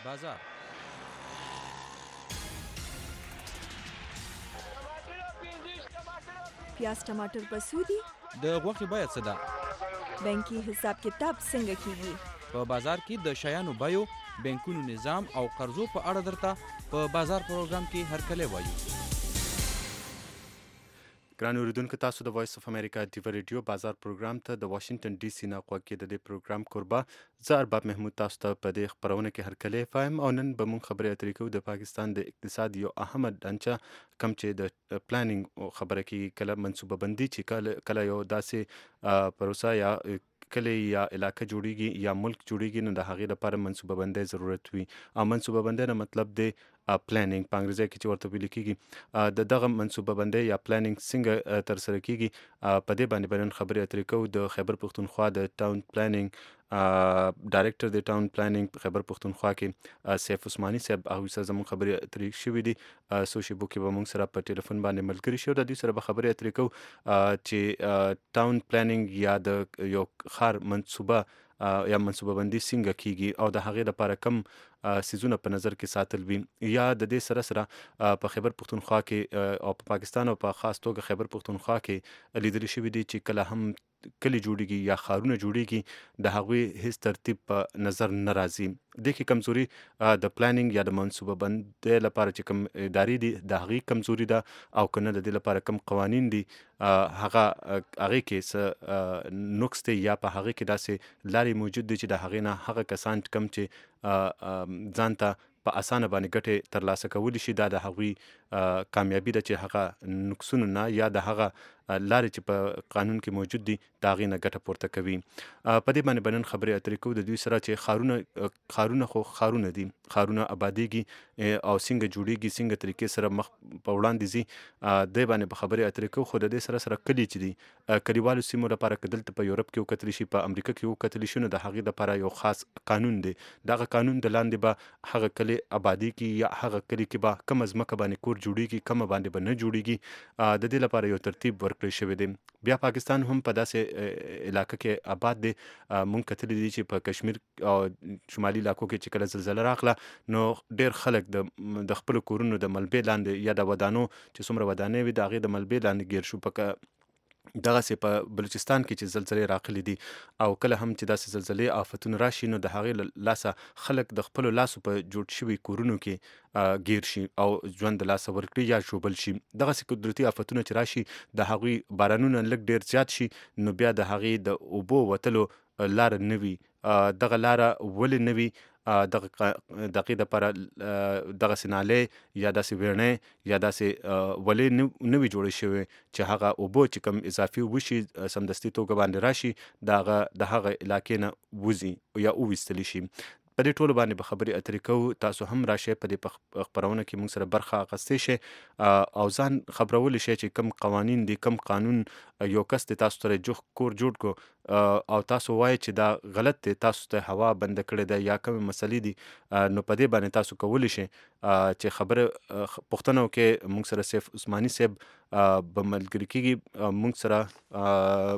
بازار پیاز ټماټر په سودی د غوښې بیه څه ده؟ بانکي حساب کتاب څنګه کیږي؟ په بازار کې د شیانو بیو، بانکونو نظام او قرضو په اړه درته په بازار پروګرام کې هرکلی وایو. ګران اوریدونکو، تاسو د وایس اف امریکا دیوه ریډیو بازار پروګرام ته د واشنگټن ډي سي نه غوږ کې د دې پروګرام کوربه زه ارباب محمود تاسو ته په دې خپرونه کې هرکلی فایم او نن به مونږ خبرې اترې کوو د پاکستان د اقتصاد یو اهمه ډانچه کم چې د پلانینګ خبره کې کله منصوبه بندي چې کله یو داسې پروسه یا کلی یا علاقه جوړیږي یا ملک جوړیږي نو د هغې لپاره منصوبه بندۍ ضرورت وي او منصوبه بندۍ نه مطلب دی پلانینګ په انګریزي کې چې ورته ویل کېږي د دغه منصوبه بندۍ یا پلانینګ څنګه ترسره کیږي په دې باندې نن خبرې اترې کوو د خیبر پښتونخوا د ټاون پلانینګ ډایرکټر د ټاون پلانینګ خیبر پښتونخوا کې سیف عثماني صاحب هغوی سره زموږ خبرې اترې شوې دي څو شېبو کې به موږ سره په ټلیفون باندې ملګري شي او د دوی سره به خبرې اترې کوو چې ټاون پلانینګ یا د یو ښار منصوبه یا منصوبه بندي څنګه کیږي او د هغې لپاره کم سیزونه په نظر کې ساتل وي یا د دې سره سره په خیبر پښتونخوا کې او په پاکستان او په خاص توګه خیبر پښتونخوا کې لیدل شوي دي چې کله هم کلی جوړیږي یا ښارونه جوړیږي د هغوی هیڅ ترتیب په نظر نه راځي. دې کې کمزوري د پلانینګ یا د منصوبه بندۍ لپاره چې کوم ادارې دي د هغې کمزوري ده او که نه د دې لپاره کوم قوانین دي هغې کې څه نقص دی یا په هغې کې داسې لارې موجود دي چې د هغې نه هغه کسان کم چې ځان ته په اسانه باندې ګټې ترلاسه کولی شي دا د هغوی کامیابي ده چې هغه نقصونو نه یا د هغه لارې چې په قانون کې موجود دي د هغې نه ګټه پورته کوي. په دې باندې به نن خبرې اترې کوو د دوی سره چې ښارونه خو ښارونه دي، ښارونه ابادیږي او څنګه جوړیږي څنګه طریقې سره مخ په وړاندې ځي دې باندې به خبرې اترې کوو. خو د دې سره سره کلي چې دي کلیوالو سیمو لپاره که دلته په یورپ کې وکتلی شي په امریکا کې وکتلی شي نو د هغې لپاره یو خاص قانون دی. دغه قانون د لاندې به هغه کلی آبادي کی یا هغه کلی کې به کومه ځمکه باندې کور جوړیږي کومه باندې به نه جوړیږي د دې لپاره یو ترتیب ورکړی شوی دی. بیا پاکستان هم په داسې علاقه کې آباد دی. مونږ کتلی دي چې په کشمیر او شمالي علاقو کې چې کله زلزله راغله نو ډیر خلک د خپلو کورونو د ملبې لاندې یا د ودانو چې څومره ودانۍ وي د هغې د ملبې لاندې ګیر شو. دغسې په بلوچستان کې چې زلزلې راغلي دي او کله هم چې داسې زلزلې آفتونه راشي نو د هغې له لاسه خلک د خپلو لاسو په جوړ شوي کورونو کې ګیر شي او ژوند د لاسه ورکړي یا ژوبل شي. دغسې قدرتي آفتونه چې راشي د هغوی بارانونه لږ ډیر زیات شي نو بیا د هغې د اوبو وتلو لاره نه وي. دغه لاره ولې نه وي؟ دغه هغې دپاره دغسې نالۍ یا داسې ویڼۍ یا داسې ولې نه وي جوړې شوې چې هغه اوبه چې کوم اضافي اوبه شي سمدستي توګه باندې راشي د هغه علاقې نه وځي یا وویستلی شي. په دې ټولو باندې به خبرې اترې کوو. تاسو هم راشئ په دې خپرونه کې موږ سره برخه اخیستی شئ او ځان خبرولی شئ چې کوم قوانین دي کوم قانون یو کس دی تاسو سره کور جوړ کو او تاسو وایئ چې دا غلط دی تاسو ته هوا بنده کړې ده یا کومې مسلې دي نو په دې باندې تاسو کولی شئ چې خبره پوښتنه وکړئ. موږ سره سیف عثماني صاحب به ملګري کېږي موږ سره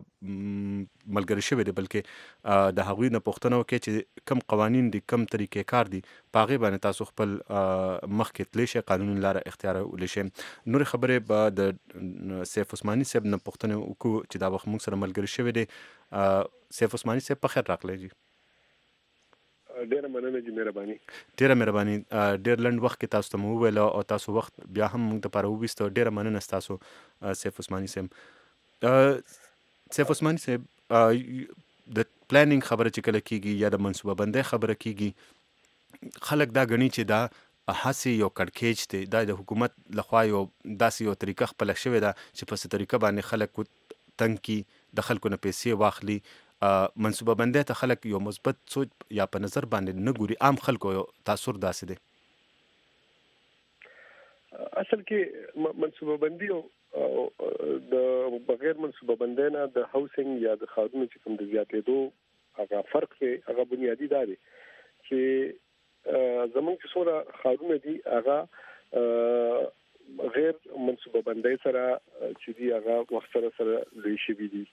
ملګري شوي دي بلکې د هغوی نه پوښتنه وکړئ چې کوم قوانین دي کوم طریقې کار دي په هغې باندې تاسو خپل مخکې تلی شئ قانوني لاره اختیارولی شئ. نورې خبرې به د سیف عثماني صاحب نه پوښتنې وکړو چې دا وخت موږ سره ملګري شوي دي. سیف عثماني صاحب په خیر راغلی جي. ډیره مننه جی مهرباني. ډیره مهرباني. ډیر لنډ وخت کې تاسو ته مو وویل او تاسو وخت بیا هم موږ دپاره وویسته. ډیره مننه ستاسو سیف عثماني صاحب. سیف عثماني صاحب د پلانینګ خبره چې کله کیږي یا د منصوبه بندۍ خبره کیږي خلک دا ګڼي چې دا هسې یو کړکېچ دی دا د حکومت لخوا یو داسې یو طریقه خپله شوې ده چې په څه طریقه باندې خلک تنګ کړي د خلکو نه پیسې واخلي. منصوبه بندۍ ته خلک یو مثبت سوچ یا په نظر باندې نه ګوري. عام خلکو یو تاثر داسې دی. اصل کې منصوبه بندي او د بغیر منصوبه بندۍ نه د هاوسینګ یا د ښارونو چې کوم د زیاتېدو هغه فرق دی هغه بنیادي دا دی چې زمونږ چې څومره ښارونه دي هغه غیر منصوبه بندۍ سره چې دي هغه وخت سره سره لوی شوي دي.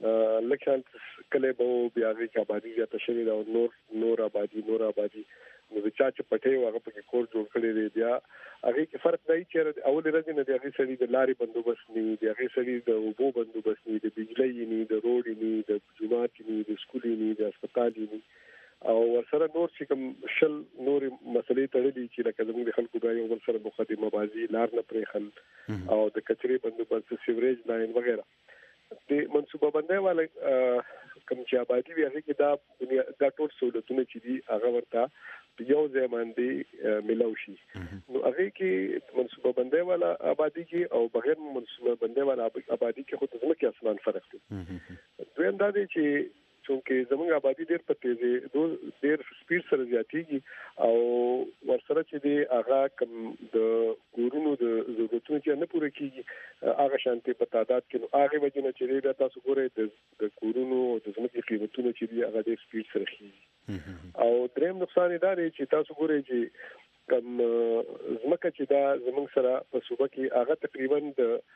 لکه کله به بیا هغې کې آبادي زیاته شوې ده او نور آبادي نو د چا چې پټه هغه په کور جوړ کړی دی بیا هغه کې فرق دی چې اول ورځ نه دی هغه سړي د لارې بندوبست نه دی هغه سړي د اوبو بندوبست نه دی د بجلی نه د روډ نه د جماعت نه د سکول نه د هسپتال نه او ورسره نور چې کوم شل نور مسلې تړلې چې لکه زموږ د خلکو د یو بل سره مقدمه بازی لار نه پرې خل او د کچري بندوبست سیوریج لاین وغیرہ د منصوبه بندۍ والا کوم چې آبادی وی هغه کې دا ټول سہولتونه چې دي هغه ورته یو ځای باندې ملو شي نو هغه کې منصوبه بندۍ والا آبادی کې او بغیر منصوبه بندۍ والا آبادی کې خو د ځمکې اسمان فرق دی دویم دا دی چې چونکه زموږ آبادی ډېر په تیزه ډېر سپیډ سره زیاتېږي او ورسره چې دی هغه کم د کورونو د ضرورتونو چې نه پوره کیږي هغه شانتي په تعداد کې نو هغه وجه نه چې دا تاسو ګورئ د کورونو د زموږ قیمتونو چې دی هغه ډېر سپیډ سره کیږي او دریم نقصان دا دی چې تاسو ګورئ چې کم زمکه چې دا زموږ سره په صوبه کې هغه تقریبا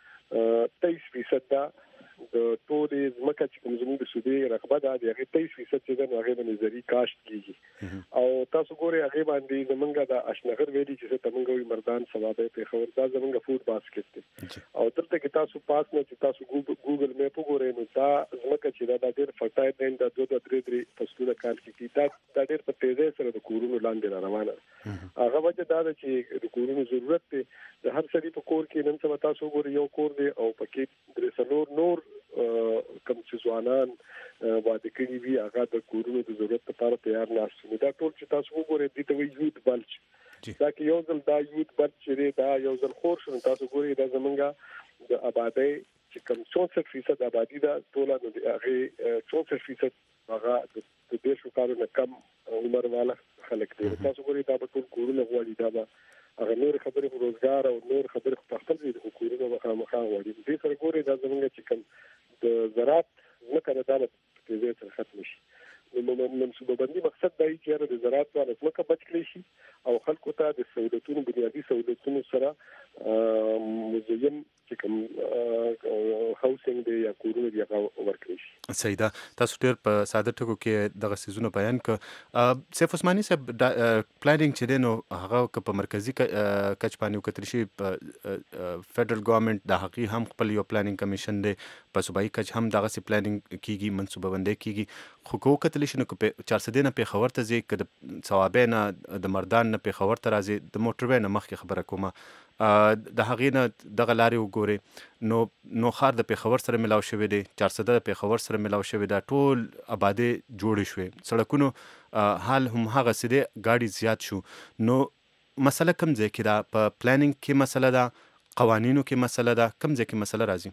د 23% دا د ټولې ځمکه چې کوم زموږ د صوبې رقبه ده د هغه 23% چې د هغه د نظری کاشت کیږي او تاسو ګورئ هغه باندې زمونږ د اشنغر ویلي چې تمنګ وي مردان ثوابه په خبر دا زمونږ فود باسکټ دی او دلته کې تاسو پاس نه چې تاسو ګوګل میپ وګورئ نو دا ځمکه چې دا ډېر فرټایل دی د 2-3 فصلونه کال کې دا ډېر په تیزه سره د کورونو لاندې روانه هغه وجه دا چې د کورونو ضرورت دی د هر سړي په کور کې نن سبا تاسو ګورئ یو کور دی او پکې درې نور کوم چې ځوانان واده کړي وي هغه د کورونو د ضرورت لپاره تیار نه شي دا ټول چې تاسو وګورئ د دوی یوت بلچ دا کې یو ځل دا یوت بلچ لري دا یو ځل خور شو تاسو ګورئ دا زمونږه د آبادی چې کوم 64% آبادی دا ټول نو هغه 64% هغه د دیشو کارو نه کم عمر والا خلک دي تاسو ګورئ دا په ټول کورونه غواړي دا هغه نور خبرې روزګار او نور خبرې په خپل دي د کورونو مخامخ غواړي دې سره ګورئ دا زمونږ چې کوم د زراعت ځمکه د عدالت په ځای سره ختم شي نو منصوبه بندي مقصد دی چې د زراعت په ځمکه بچ کړي شي او خلکو ته د سہولتونو بنیادی سہولتونو سره مزین چې کوم هاوسینګ دی یا کورونه دی هغه ورکړي شي صحیح ده تاسو ډېر په ساده ټکو کې دغه سيزونه بیان ک سیف عثماني صاحب پلانینګ چې دینو هغه په مرکزی کچ باندې وکړل شي فدرال ګورنمنت د حقي هم خپل یو پلانینګ کمیشن دی په صوبایي کچ هم دغه سي پلانینګ کیږي منصوبه بندي کیږي خو کو کتل شي نو په 400 نه په خبر ته ځي کده ثوابینه د مردان نه په خبر ته راځي د موټر وینه مخکې خبره کومه د هغې نه دغه لارې وګورئ نو خار د پېښور سره ملاو شوی دی 400 د پېښور سره ملاو شوی دا ټول آبادی جوړې شوې سړکونو حال هم هغه سده ګاډي زیات شو نو مسله کم ځای کې دا په پلانینګ کې مسله ده قوانینو کې مسله ده کم ځای کې مسله راځي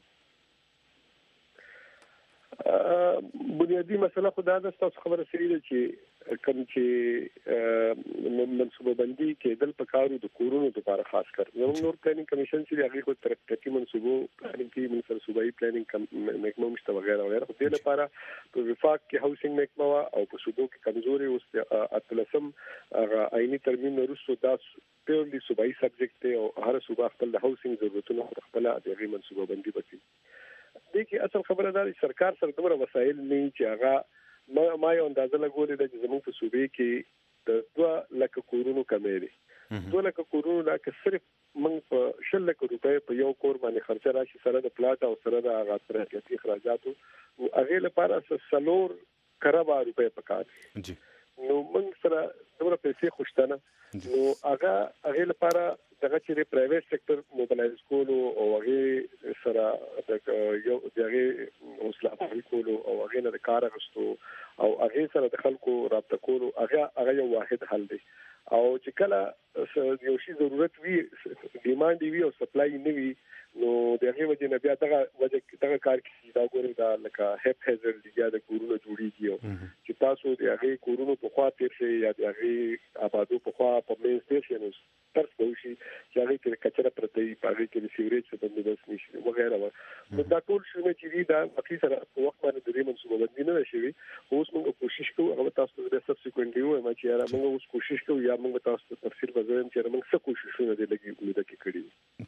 بنیادی مسله خدا د تاسو خبره سری ده چې کوم چې منصوبه بندي کېدل په کارو د کورونو لپاره خاص کر نور پلانینګ کمیشن چې هغه خو ترقی منصوبو پلانینګ کې منصوبه صوبایي پلانینګ محکمه مشته وغیرہ وغیرہ خو د لپاره په وفاق کې هاوسینګ محکمه او په صوبو کې کمزوري او اتلسم آئینی ترمیم وروسته دا پیورلی صوبایي سبجیکټ دی او هر صوبه خپل د هاوسینګ ضرورتونو خپل د منصوبه بندي وکړي د کې اصل خبره ده سرکار سره دومره وسایل نه چې هغه ما یو اندازه لګولې ده چې زموږ په صوبې کې د 2 لک کورونو کمې دي 2 لک کورونو لا کې صرف موږ په 10 لک روپۍ په یو کور باندې خرچه راشي سره د پلاټ او سره د غاطراتي اخراجاتو او هغه لپاره سلور کربا روپۍ پکار دي نو موږ سره دومره پیسې خوشتنه نو هغه لپاره دغه چې پرایویټ سېکټر موبلایز کولو او هغه سره د یو دغه اوسلا کولو او هغه نه کار غستو او هغه سره د خلکو رابطه کولو هغه یو واحد حل دی او چې کله یو شی ضرورت وي ډیماند وي او سپلای نه وي نو دغه وجه نه بیا دغه کار کې دا ګوري دا لکه هپ هزر دی یا د کورونو جوړیږي چې تاسو د هغه کورونو په خوا تیر شي یا د هغه آبادو په خوا په مین سټیشن ترڅ کوشي چې هغه کې کچره پرته په هغه کې د سیوریج څخه بندوبست نشي وغیرہ نو دا ټول شنو چې دا په سره په وخت باندې د منصوبه بندي نه شي اوس موږ کوشش کوو هغه تاسو د سبسیکوئنټلی وایي چې موږ اوس کوشش کوو یا موږ تاسو تفصیل وزایم چې موږ څه کوششونه دي لګي امید کې کړی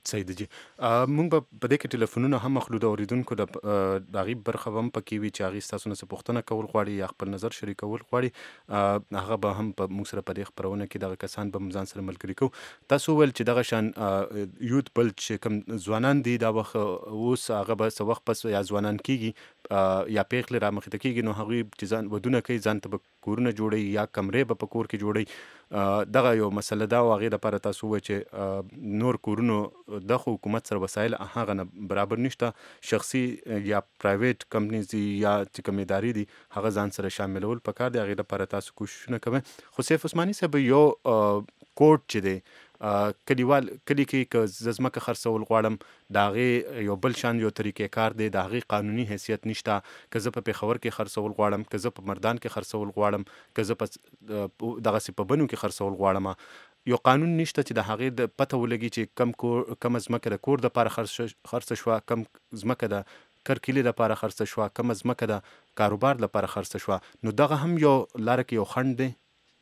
صحیح دی جی مونږ به په دې کې ټلیفونونه هم مخلو د اوریدونکو د غیب برخه هم پکې وي چې هغه تاسو نه پوښتنه کول غواړي یا خپل نظر شریکول غواړي هغه به هم په موږ سره په دې خبرونه کې دغه کسان به ځان سره ملګري کوو. تاسو ول چې دغه شان یوت بل چې کوم ځوانان دي دا وخت اوس هغه به څه وخت پس یا ځوانان کیږي یا پیغله را مخ ته کیږي نو هغه چې ځان ودونه کوي ځان ته کورونه جوړي یا کمرې به په کور کې جوړي دغه یو مسله دا واغې لپاره تاسو و چې نور کورونو د حکومت سره وسایل هغه نه برابر نشته شخصي یا پرایویټ کمپنیز یا چې کوم ادارې دي هغه ځان سره شاملول پکار دی هغه لپاره تاسو کوششونه کوئ. خو سیف عثماني صاحب یو کوټ چې دی کلیوال کلی کې که زمکه خرڅول غواړم د هغې یو بل شان یو طریقې کار دی د هغې قانوني حیثیت نشته که زه په پېښور کې خرڅول غواړم که زه په مردان کې خرڅول غواړم که زه په دغسې په بنو کې خرڅول غواړم یو قانون نشته چې د هغې د پته ولګي چې کم زمکه د کور دپاره خرڅه شوه کم زمکه د کرکیلې لپاره خرڅه شوه کم زمکه د کاروبار لپاره خرڅه شوه نو دغه هم یو لاره کې یو خنډ دی.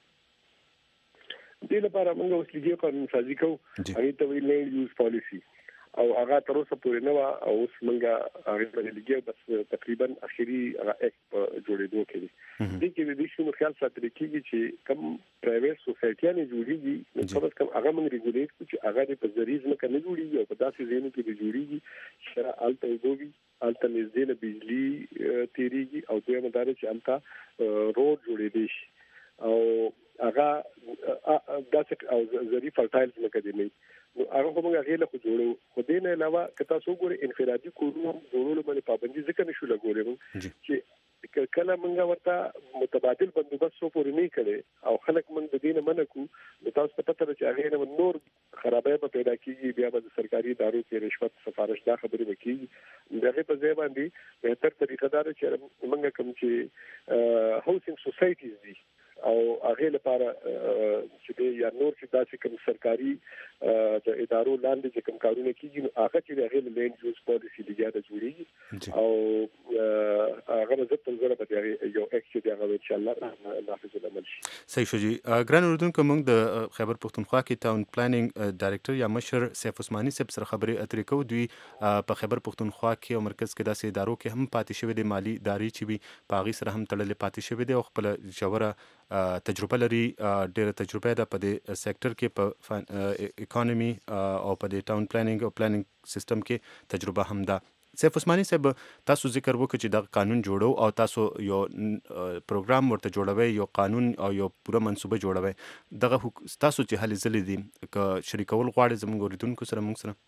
دې لپاره موږ اوس لګي قانون سازي کوو هغه ته ویل لینډ یوز پالیسی او هغه تر اوسه پورې نه و او اوس موږ هغه باندې لګي بس تقریبا اخیری هغه اکټ جوړېدو کې دي چې د شنو خیال ساتل کېږي چې کم پرایویټ سوسایټیانه جوړیږي نو څه کم هغه موږ ریګولیټ کوو چې هغه په ذریعہ نه کنه جوړیږي او په داسې ځینو کې جوړیږي چې الته وګوري الته نږدې نه بجلی تیریږي او دوی مدار چې الته روډ جوړېږي او هغه داسې او ظریف فرټایل نه کوي نو هغه کومه غیله خو جوړو خو دې نه علاوه کته سو ګوري انفرادي کورونو جوړولو باندې پابندي ځکه نشو لګولې چې کله موږ ورته متبادل بندوبست سو پورې نه کړي او خلک موږ د دې نه منکو نو تاسو په پته چې هغه نه نور خرابې په پیدا کیږي بیا به سرکاري ادارو کې رشوت سفارش دا خبرې وکړي دغه په ځای باندې بهتر طریقه دا چې موږ کوم چې هاوسینګ سوسایټیز دي او هغه لپاره چې یا نور چې داسې کوم سرکاري د ادارو لاندې چې کوم کارونه کیږي هغه چې هغه لینډ یوز پالیسی دی دا جوړیږي او هغه زه تل زره به یو اکشن دی هغه ان شاء الله نافذ العمل شي. صحیح شو جی ګران اوریدونکو موږ د خیبر پښتونخوا کې ټاون پلانینګ ډایریکټر یا مشر سیف عثماني صاحب سره خبرې اترې کوو. دوی په خیبر پښتونخوا کې او مرکز کې داسې ادارو کې هم پاتې شوی دي مالی ادارې چې وي په هغې سره هم تړلې پاتې شوی دي او خپل ژوره تجربه لري ډېره تجربه ده په دې سیکټر کې په اکانومي او په دې ټاون پلانینګ او پلانینګ سیستم کې تجربه هم ده. سیف عثماني صاحب تاسو ذکر وکړ چې دا قانون جوړو او تاسو یو پروګرام ورته جوړوي یو قانون او یو پوره منصوبه جوړوي دغه تاسو چې هلې ځلې دي که شریکول غواړئ زموږ اوریدونکو سره موږ سره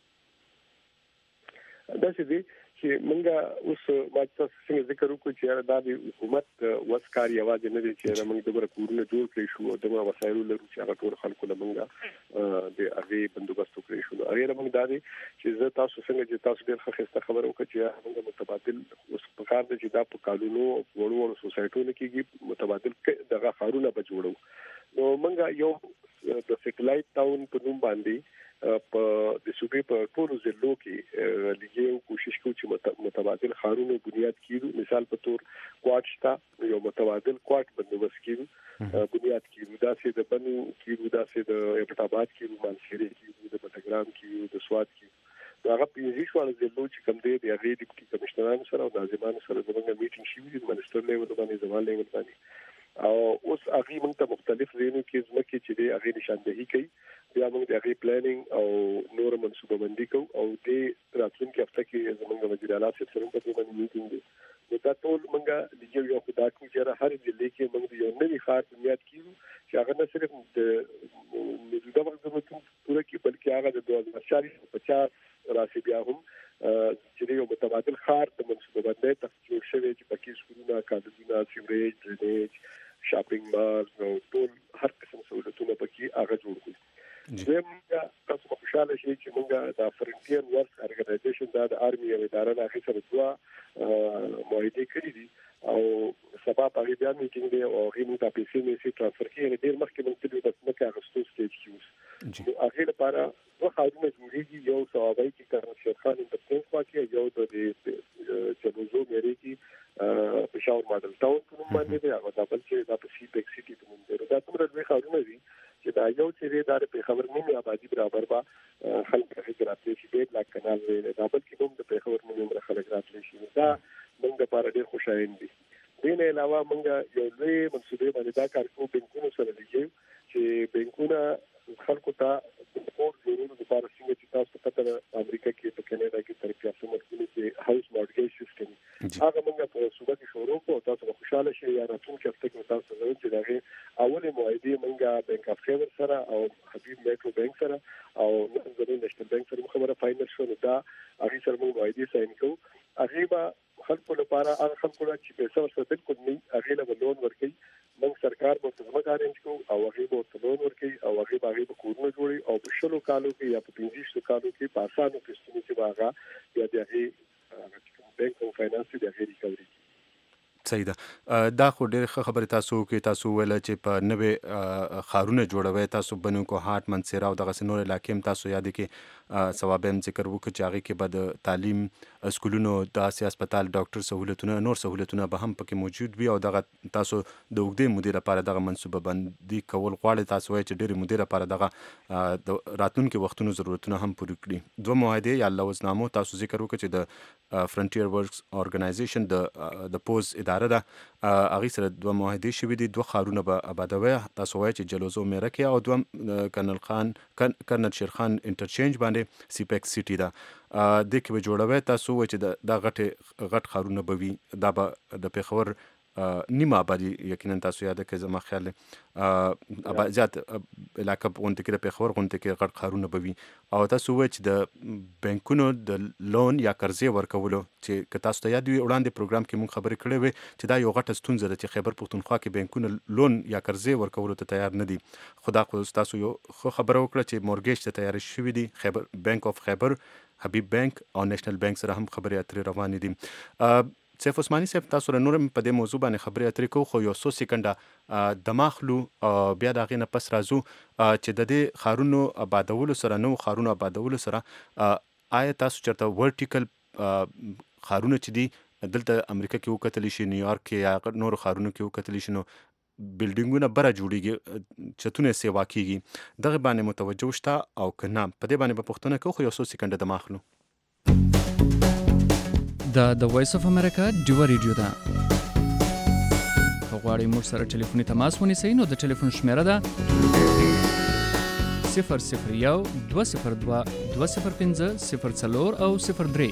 داسې دي چې موږ اوس تاسو څنګه ذکر وکړو چې دا د حکومت وسکار یوازې نه دي چې موږ د کورونه جوړ کړی شو او د وسایلو لرو چې هغه ټول خلکو له موږ د هغه بندوبست وکړی شو هغه موږ دا دي چې زه تاسو څنګه چې تاسو ډېر ښه خبره وکړه چې موږ متبادل اوس په کار دي چې دا په قانونو او وړو سوسایټونو کې متبادل دغه خارونه به جوړو نو موږ یو د سټلایټ ټاون په نوم باندې په د صوبې په ټولو ضلعو کې لګیو کوشش کوو چې متبادل خارونو بنیاد کیږي مثال په تور کوټ شته یو متبادل کوټ بندوبست کیږي بنیاد کیږي داسې د بنو کیږي داسې د ابتابات کیږي مانسيري کیږي د بټګرام کیږي د سواد کیږي هغه پیږي شو د ضلعو چې کوم دی د هغه د کمشنرانو سره او ناظمانو سره زموږ میټینګ شوی د منسټر لیول باندې زموږ لیول باندې او اوس هغه موږ ته مختلف ځایونو کې ځمکې چې دی هغه نشاندهي کوي بیا موږ د هغه پلانینګ او نور منصوبه بندي کوو او د راتلونکي هفته کې زموږ وزیر اعلی سره په دې باندې میټینګ دی نو دا ټول موږ یو خدای کو چې هر ضلع کې موږ یو نوی خار بنیاد کیږو چې هغه نه صرف د موجوده وخت پوره کې بلکې هغه د 2050 راسي بیا هم چې یو متبادل خار د منصوبه بندي تفصیل شوی چې پکې سکولونه کالجونه سیوریج ډرینیج شاپینګ مال نو ټول هر قسم سہولتونه پکې هغه جوړ کړو زموږ تاسو په خوشاله شئ چې موږ د فرنټیر ورک ارګنایزیشن د آرمي او اداره نه سره دوه معاهده کړې دي او سبا په دې باندې کې دی او غوښنه د پیسې نه سي ترانسفر کې ډېر مخکې مونږ ته د مکه اغستو سټیج کیوس نو هغه لپاره دوه خاورونه جوړیږي یو ثوابای کې کارن شیخان د پښتونخوا کې یو د چلوزو مېری کې پېښور ماډل ټاون په نوم باندې دی هغه د بل چې د پسی پیک سټي په نوم دی دا څومره دوه خاورونه دي چې دا یو چې د پیښور نیمه آبادی برابر با خلک هغه خلک راتلی شي بیت لا کنال ویل دا بلکې هم د پیښور نوم خلک راتلی شي دا موږ لپاره ډېر خوشاله دي. دین علاوه موږ یو لوی منصوبه باندې دا کار کوو بانکونو سره لګیو چې بانکونه خلکو ته د سپورت ضرورت لپاره څنګه چې تاسو په امریکا کې په کینیډا کې تر پیاسو مرکزي کې هاوس مارګیج سیستم هغه موږ په صوبه کې شروع کوو تاسو به خوشاله شئ یا راتلونکي هفته کې تاسو زموږ چې دغه اولې معاهده موږ بانک اف خیبر سره او حبیب میټرو بانک سره او نظري نېشنل بانک سره خبره فاینل شو دا هغه سره موږ معاهده ساين کوو. هغه به خلکو لپاره هغه خلکو چې پیسې ورسره بالکل نه هغه له لون ورکړي موږ سرکار به څنګه ارنج کوو او هغه به لون ورکړي او هغه به کورونه جوړي او په شلو کالو کې یا په 15 کالو کې په اسانو قسطونو کې واغه یا د هغه بانک او فاینانس د هغه ریکوري. صحیح ده. دا خو ډېر ښه خبره تاسو کې تاسو ویل چې په نوې خارونه جوړوي تاسو بنو کو هارت منصیرا او دغه نور علاقې هم تاسو یاد کې ثواب هم ذکر وکړي چې هغه کې به د تعلیم سکولونو د سیاست هسپتال ډاکټر سہولتونه نور سہولتونه به هم پکې موجود وي او دغه تاسو د اوږدې مودې لپاره دغه منصوبه بندي کول غواړي تاسو وایي چې ډېرې مودې لپاره دغه د راتلونکي وختونو ضرورتونه هم پوره کړي. دوه معاهده یا لوزنامو تاسو ذکر وکړي چې د فرنټیر ورکس اورګنایزیشن د پوز اداره ده هغه سره دوه معاهده شوې دي دوه خارونه به آبادوي تاسو وایي چې جلوزو میرکه او دوه کرنل شیرخان انټرچینج باندې سیپیک سیټي ده د کې به جوړوي تاسو وایي چې دا غټ خارونه به وي دا به د پیښور نیمه آبادی یقینا تاسو یاد کړئ زما خیال زیات علاقه غونډه کې د پیښور غونډه کې غټ خارونه به وي او تاسو وایي چې د بانکونو د لون یا قرضې ورکولو چې که تاسو ته یاد وي وړاندې پروګرام کې مونږ خبرې کړې وې چې دا یو غټه ستونزه ده چې خیبر پښتونخوا کې بانکونه لون یا قرضې ورکولو ته تیار نه دي. خدا خو تاسو یو خبره وکړه چې مورګیج ته تیار شوي دي خیبر بانک اف خیبر حبیب بانک او نېشنل بانک سره هم خبرې اترې روانې دي. سیف عثماني صاحب تاسو له نورم په دې موضوع باندې خبرې اترې کوو خو یو څو سکندې دماغلو بیا د هغې نه پس راځو چې د دې خارونو آبادولو سره نو خارونو آبادولو سره آیا تاسو چېرته ورټیکل خارونه چې دي دلته امریکا کې وکتلی شي نیویارک کې یا نورو خارونو کې وکتلی شي نو بلډینګونه بره جوړیږي چتونه سیوا کیږي دغه باندې متوجه شته او که نه په دې باندې به پوښتنه کوو خو یو څو سکندې دماغلو. د وایس اف امریکا ډیو ریډیو ده که غواړئ موږ سره ټلیفوني تماس ونیسئ نو د ټلیفون شمیره ده 001 202 205 04 او 03.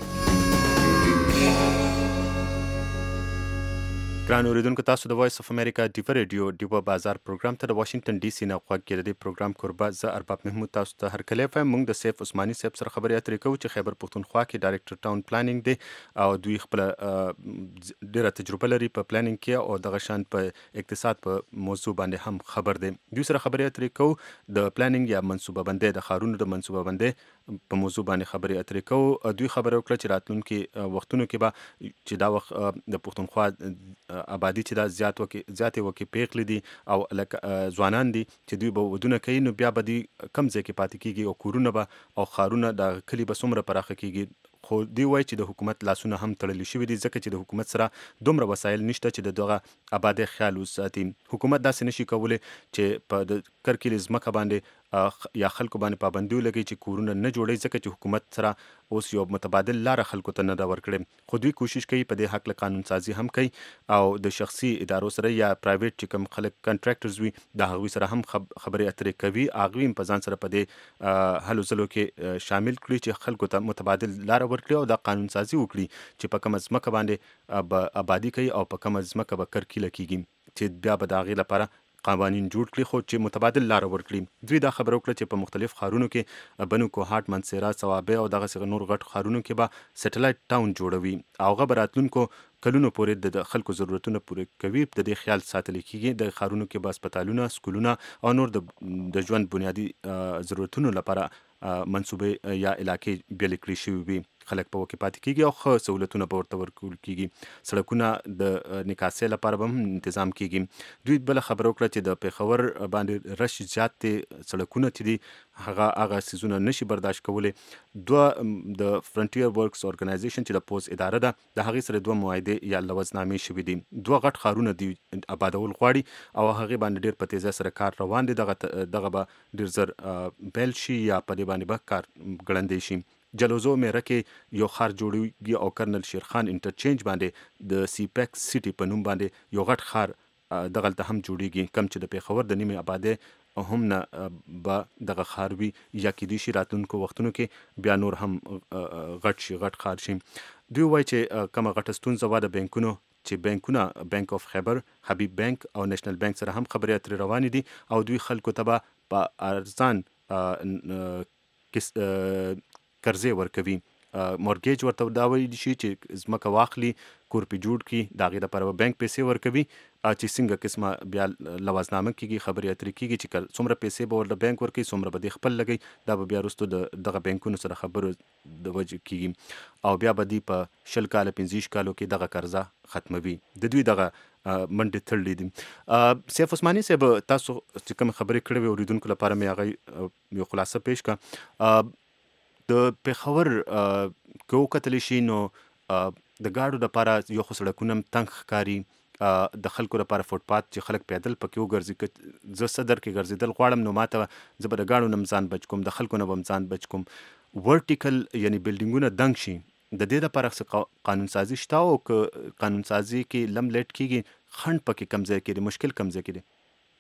ګران اوریدونکو تاسو د وایس اف امریکا ډیو ریډیو ډیو بازار پروګرام ته د واشنگټن ډي سي نه غوږ کې د دې پروګرام کوربه زه ارباب محمود تاسو ته هرکلی وایم. موږ د سیف عثماني صاحب سره خبرې اترې کوو چې خیبر پښتونخوا کې ډایرکټر ټاون پلانینګ دی او دوی خپله ډېره تجربه لري په پلانینګ کې او دغه شان په اقتصاد په موضوع باندې هم خبر دی. دوی سره خبرې اترې کوو د پلانینګ یا منصوبه بندۍ د ښارونو د منصوبه بندۍ په موضوع باندې خبرې اترې کوو. دوی خبره وکړه چې راتلونکي وختونو کې به چې دا وخت د پښتونخوا آبادی چې دا زیاتې وکې پیغلې دي او ځوانان دي چې دوی به ودونه کوي نو بیا به دوی کم ځای کې پاتې کېږي او کورونه به او ښارونه د کلي به څومره پراخه کېږي. خو دوی وایي چې د حکومت لاسونه هم تړلي شوي دي ځکه چې د حکومت سره دومره وسایل نشته چې د دغه آبادۍ خیال وساتي. حکومت داسې نشي کولی چې په د کرکلي ځمکه باندې یا خلکو باندې پابندي ولګوي چې کورونه نه جوړوي ځکه چې حکومت سره اوس یو متبادل لاره خلکو ته نه ده ورکړې. خو دوی کوشش کوي په دې هکله قانون سازي هم کوي او د شخصي ادارو سره یا پرایویټ چې کوم خلک کنټراکټرز وي د هغوی سره هم خبرې اترې کوي. هغوی هم په ځان سره په دې هلو ځلو کې شامل کړي چې خلکو ته متبادل لاره ورکړي او دا قانون سازي وکړي چې په کومه ځمکه باندې به آبادي کوي او په کومه ځمکه به کرکیله کېږي چې بیا به د هغې لپاره قوانین جوړ کړي خو چې متبادل لاره ورکړي. دوی دا خبره وکړه چې په مختلف ښارونو کې بنو کوهاټ منصیرا صوابع او دغسې نور غټ ښارونو کې به سټلایټ ټاون جوړوي او هغه به راتلونکو کلونو پورې د خلکو ضرورتونه پوره کوي. د دې خیال ساتل کېږي د ښارونو کې به هسپتالونه سکولونه او نور د ژوند بنیادي ضرورتونو لپاره منصوبې یا علاقې بیلې کړې شوې وي. خلک په وکه پاتې کیږي او ښه سہولتونه به ورته ورکول کیږي. سړکونه د نکاسې لپاره به هم تنظیم کیږي. دوی بل خبرو کړه چې د پیښور باندې رش زیات دي، سړکونه چې دي هغه سیزونه نشي برداشت کولی. د فرنټیر ورکس اورګنایزیشن چې د پوز اداره ده د هغې سره 2 معاهدې یا لوزنامې شوي دي. 2 غټ ښارونه دي آبادول غواړي او هغې باندې ډېر په تیزه سره کار روان دی. دغه به ډېر زر بیل شي یا په دې باندې به کار ګړندی شي. جلوزو میره کې یو ښار جوړیږي او کرنل شیرخان انټرچینج باندې د سی پیکس سیټي په نوم باندې یو غټ ښار دغلته هم جوړیږي، کم چې د پیښور د نیمې آبادۍ هم نه به دغه ښار وي یا کیدای شي راتلونکو وختونو کې بیا نور هم غټ ښار شي. دوی وایي چې کومه غټه ستونزه وه د بینکونو، چې بینکونه بینک اف خیبر، حبیب بینک او نېشنل بینک سره هم خبرې اترې روانې دي او دوی خلکو ته به په ارزان قرضې ورکوي. مورګیج ورته دا ویل شي چې ځمکه واخلي، کور پې جوړ کړي، د هغې لپاره به بینک پیسې ورکوي چې څنګه قسمه بیا لوازنامه کېږي، خبرې اترې کېږي چې څومره پیسې به ورله بینک ورکوي، څومره به دې خپل لګوي. دا به بیا وروستو دغه بینکونو سره خبرو د وجې کېږي او بیا به دوی په 20 کاله 25 کالو کې دغه قرضه ختموي. د دوی دغه منډې تړلې دي. سیف عثماني صاحب، تاسو چې کوم خبرې کړې وې اوریدونکو لپاره مې هغه یو خلاصه پیش کړه. د پیښور که وکتلی شي نو د ګاډو لپاره یو خو سړکونه هم تنګ ښکاري، د خلکو لپاره فوټپات چې خلک پیدل پکې وګرځي. زه صدر کې ګرځېدل غواړم نو ماته زه به د ګاډو نه هم ځان بچ کوم، د خلکو نه به هم ځان بچ کوم. ورټیکل یعنی بلډینګونه دنګ شي، د دې لپاره څه قانون سازي شته او که قانون سازي کې لم لیټ کېږي خنډ پکې کم ځای کې دی، مشکل کم ځای کې دی؟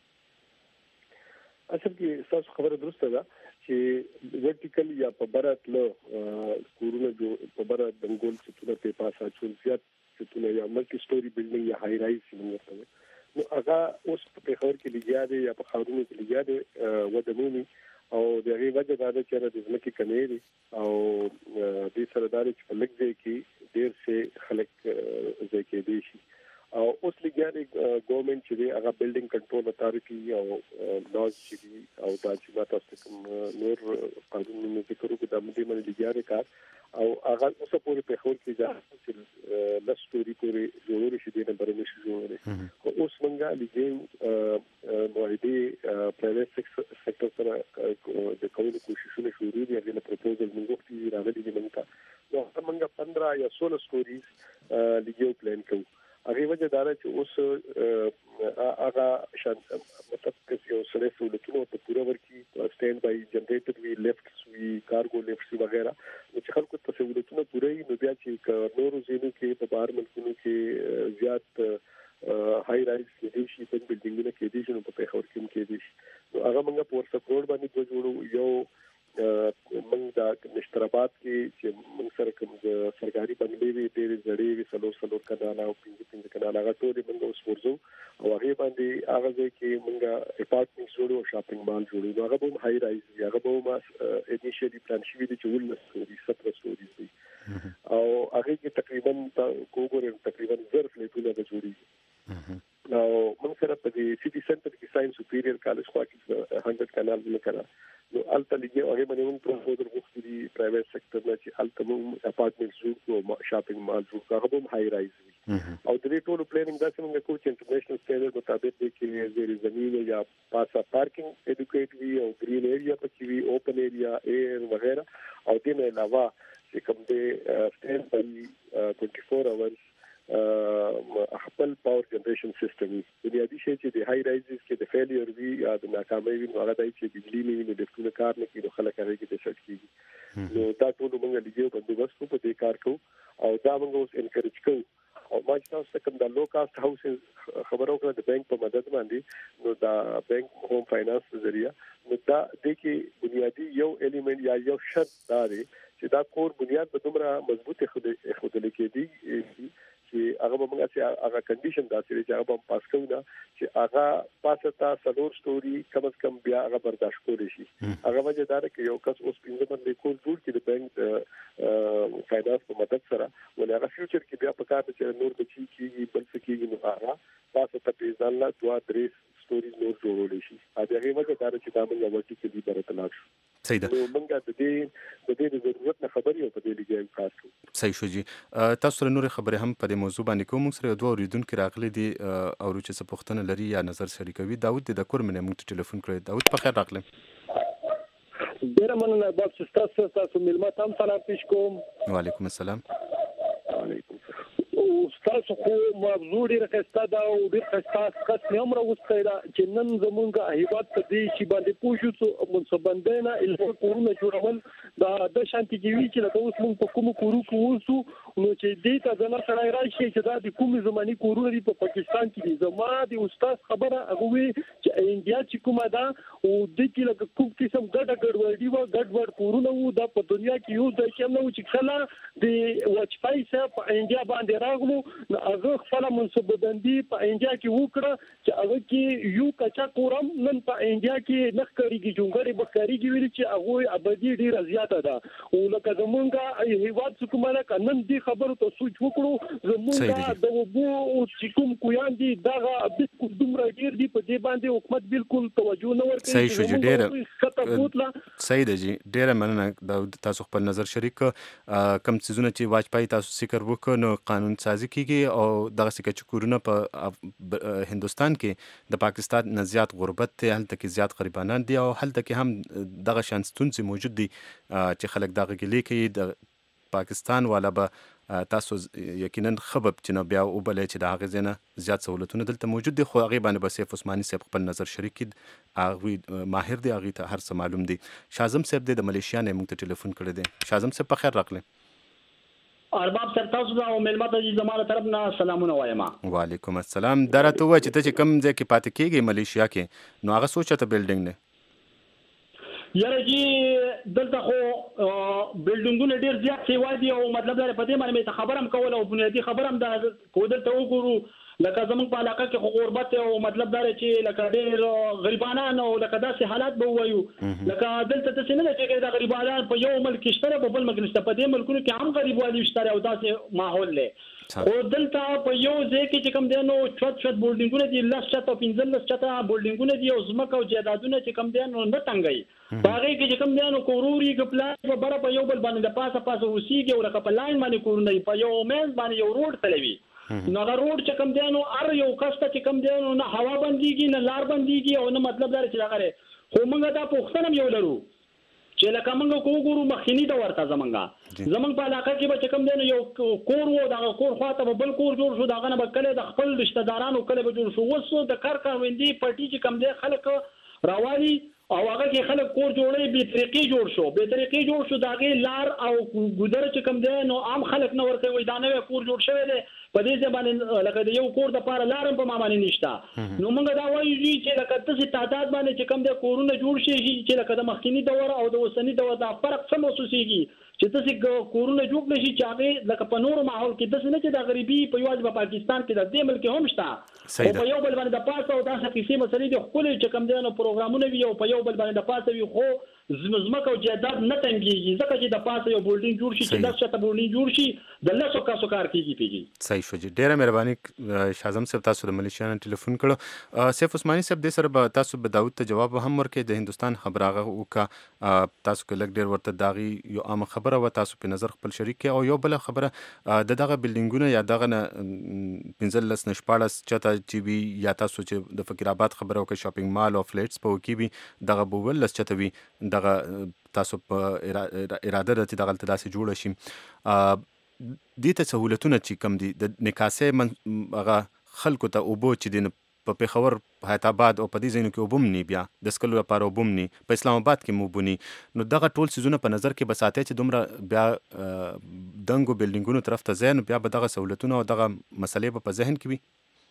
اصل کې تاسو خبره درسته ده چې ورټیکل یا په بره تله کورونه جو په بره دنګول ستونه په پاسه چول زیات ستونه یا ملټي سټوري بلډینګ یا هاي رایز څنګه ورته نو هغه اوس په پیښور کې لګیا دی یا په خاورونو کې لګیا دی ودمونی او دغه وجه دا ده چې د ځمکې کمې دي او د سرداري چې په لګ ځای کې ډېر څه خلک ځای کې دي شي او اوس لګیا دی ګورنمنت چې دی هغه بلډینګ کنټرول اتارټي او لاز چې دی او دا چې ما تاسو کوم نور قانوني ذکر وکړو د دې باندې لګیا دی کار او هغه اوس پورې په خور کې ځه چې د سټوري پورې جوړول شي د نمبر نشي جوړول او اوس مونږه لګي معاهده پرایویټ سېکټر سره د کومو کوششونه شروع دي هغه پروپوزل موږ وختي راغلي دي مونږه نو موږ 15 یا 16 سټوریز لګیو پلان کوو. هغه وجه دا چې اوس هغه شان مطلب چې یو سره سہولتونه په پوره ورکی سټاند بای جنریټر وی لیفټس وی کارګو لیفټس وغیرہ چې خلکو ته سہولتونه پوره نو بیا چې نورو ځینو کې په بهر ملکونو کې زیات هاي رایز کې شي په بلډینګونو کې دي چې په پیښور کې دي نو هغه موږ په ورسره کروڑ باندې جوړو. یو موږ د نشتراباد کې چې موږ سره کوم سرکاري بنگلې وي ډېرې زړې وي سلور کناله او 15 کناله هغه ټول موږ اوس ورځو او هغه باندې هغه ځای کې موږ اپارټمنټس جوړو او شاپینګ مال جوړو. هغه به هاي رایز وي، هغه به ما انیشلی پلان شوی دي چې 17 سټوریز دي او هغه کې تقریبا ظرف لیټونه به جوړي. نو موږ سره په دې سټي سنټر کې ساينس سپیریئر کالج خوا کې 100 کنال نه نو الته لګي هغه باندې موږ پروپوزل وکړي پرایویټ سېکټر نه چې الته موږ اپارټمنټس جوړ کړو، شاپینګ مال جوړ کړو، هغه هم هاي رایز وي او د دې ټولو پلانینګ داسې موږ کوو چې انټرنیشنل سټانډرډ مطابق دی کې زیر زمین یا پاسه پارکینګ ایډوکیټ وي او گرین ایریا پکې وي، اوپن ایریا ایر وغیرہ او دې نه علاوه چې کوم دې سټاند بای 24 اورز خپل پاور جنریشن سیستم بنیادی شی چې د هاي رایزز کې د فیلیر وی یا د ناکامۍ وی هغه دای چې بجلی نه وي نو د ټول کار نه کوي خلک هغه کې د شټ کیږي. نو دا ټول موږ لګیو بندوبست په دې کار کوو او دا موږ اوس انکریج کوو او ما چې تاسو کوم د لو کاست هاوسز خبرو کړه د بانک په مدد باندې نو دا بانک هوم فاینانس ذریعہ نو دا د کې بنیادی یو الیمنٹ یا یو شرط دی چې دا کور بنیاد به دومره مضبوطه خود لیکي چې هغه به موږ چې هغه کنډیشن داسې چې هغه به پاس کوو چې هغه پاسه تا سلور سټوري کم از کم بیا هغه برداشت کولی شي. هغه وجه دا چې یو کس اوس 15 باندې کول جوړ کړي د بانک فاینانس په مدد سره ولې هغه فیوچر کې بیا په کار چې نور بچي کیږي بل څه کیږي نو هغه پاسه ته ځان لا 2-3 سټوریز نور جوړول شي. هغه وجه دا چې دا موږ ورته کې دی برته لاړ شو. صحیح ده. نو موږ د دې ضرورت نه خبرې او په دې لګي خاص صحیح شو جی. تاسو سره نور خبرې هم په دې موضوع باندې کوم. موږ سره یو دوه اوریدونکي راغلي دي او چې څه پوښتنه لري یا نظر شریکوي. داود د کور منه موږ ته ټلیفون کړی. داود په خیر راغلی. ډیره مننه باب چې تاسو ملمت هم سلام پیش کوم. وعلیکم السلام. تاسو خو موضوع ډیره ښایسته ده او ډیر ښایسته خاص هم راوستې ده چې نن زمونږ هیواد په دې شي باندې پوه شو چې منصبندانه الهه کورونه جوړول د شانتي کیوي چې لکه اوس موږ په کوم کورو کې اوسو نو چې دې ته ځنه سړی راشي چې دا د کومې زماني کورونه دي په پاکستان کې دي. زما د استاد خبره هغه وی چې انډیا چې کومه ده او د کې لکه کوم قسم ګډوډي و ګډوډ کورونه وو دا په دنیا کې یو ځای کې نه و چې کله د واچپای سره په انډیا باندې راغلو هغه خپل منصببندي په انډیا کې وکړه چې هغه کې یو کچا کورم نن په انډیا کې نخ کړيږي جونګړي بخاريږي ویل چې هغه ابدي ډیره زیاته ده او لکه زمونږه هیواد حکومت کنن دي خبرو ته سوچ وکړو زمونږه د وبو چې کوم کویان دي دغه بالکل دومره ډیر دي په دې باندې حکومت بالکل توجه نه ورکوي. صحیح شو جی. ډیره صحیح ده جی. ډیره مننه تاسو خپل نظر شریک. کم څیزونه چې واجپای تاسو ذکر وکړو نو قانون سازي کیږي او دغه څه چې کورونه په هندستان کې د پاکستان نه زیات غربت ته هلته کې زیات غریبانان دي او هلته کې هم دغه شان ستونزې موجود دي چې خلک دغه ګلې کوي د پاکستان والا به تاسو یقینا خبب چې نو بیا وبلې چې د هغه زنه زیات سہولتونه دلته موجود دي خو هغه باندې بس سیف عثماني صاحب خپل نظر شریک هغه ماهر دی هغه ته هر څه معلوم دي. شازم صاحب د ملیشیا نه موږ ته ټلیفون کړی دی. شازم صاحب په خیر راغلی. ارباب سر تاسو او ملمت عزیز زماره طرف نه سلامونه وایم. وعلیکم السلام. درته و چې ته چې کم ځای کې پاتې کېږي ملیشیا کې نو هغه سوچته بلډینګ نه یاره جی دلته خو بلډینګونه ډیر زیات سیوا دي او مطلب دا په دې باندې مې خبرم کوله او بنیادی خبرم دا کو دلته وګورو لکه زمونږ په علاقه کې خو غربت او مطلب دا چې لکه ډیر غریبانان او لکه داسې حالات به وایو لکه دلته څه نه چې دا غریبانان په یو ملک شته په بل ملک نشته په دې ملکونو کې هم غریبوالي شته او داسې ماحول لري. خو دلته په یو ځای کې چې کوم دی نو چوت بولډینګونه دي لس چته 15 چته بولډینګونه دي او زمکه او جیدادونه چې کوم دی نو نه تنګي باغې کې چې کوم دی نو کوروري کپلان په بره په یو بل باندې د پاسه اوسېږي او لکه په لاین باندې کورونه په یو مېز باندې یو روډ تلوي نو دا روډ چې کوم دی نو ار یو کسته چې کوم دی نو نه هوا بنديږي نه لار بنديږي او نه مطلب دا چې هغه خو موږ دا پوښتنه یو لرو چې لکه موږ کوګورو مخینی دا ورته زمونږ په علاقه کې به چې کوم دی نو یو کور وو دا کور خواته به بل کور جوړ شو دا غنه به کله د خپل رشتہ دارانو کله به جوړ شو وسو د کاروندې پټي چې کوم دی خلک راوالي او هغه کې خلک کور جوړي به طریقې جوړ شو داغه لار او ګذر چې کوم دی نو عام خلک نه ورته وای دا نه کور جوړ شوی دی په دې ځبانه لکه د یو کور د پاره لارم په معنی نشته نو موږ دا وایو چې لکه تاسو تعداد باندې چې کوم د کورونه جوړ شي چې لکه د مخکینی دور او د اوسنی دور د فرق څه محسوسيږي چې تاسو کورونه جوړ نشي چې هغه لکه په نورو ماحول کې تاسو نه چې د غریبي په یوازې په پاکستان کې د دې ملک هم شته او په یو بل باندې د پاسه او داسې کیسې مسلې د خپل چې کوم دنه پروګرامونه وي او په یو بل باندې د پاسه وي خو زمزمک او جیداد نه تنګيږي ځکه چې د پاسه یو بولډینګ جوړ شي چې داسې ته بولډینګ جوړ شي د لاسو کاسو کار کیږي. صحیح شو جی. ډیره مهرباني شازم صاحب تاسو د ملیشیا نه ټلیفون کړو. سیف عثماني صاحب د سره به تاسو به داود ته جواب هم ورکړي د هندستان خبره وکا تاسو کې لګ ډیر ورته داغي یو عام خبره و تاسو په نظر خپل شریک او یو بل خبره د دغه بلډینګونه یا دغه 15 نشپاړس چته چې وی یا تاسو چې د فقیر آباد خبره وکړي شاپینګ مال او فلیټس په وکی وی دغه بوول لس چته وی دغه تاسو په اراده د دغه تداسي جوړ شي دې ته سہولتونه چې کم دي د نکاسه هغه خلکو ته اوبو چې دین په پیښور حیات آباد او په دې ځینو کې وبم نی بیا د سکلو لپاره وبم نی په اسلام آباد کې موبونی نو دغه ټول سيزونه په نظر کې بساته چې دومره بیا دنګو بلډینګونو طرف ته ځین بیا به دغه سہولتونه او دغه مسلې په ذهن کې وي.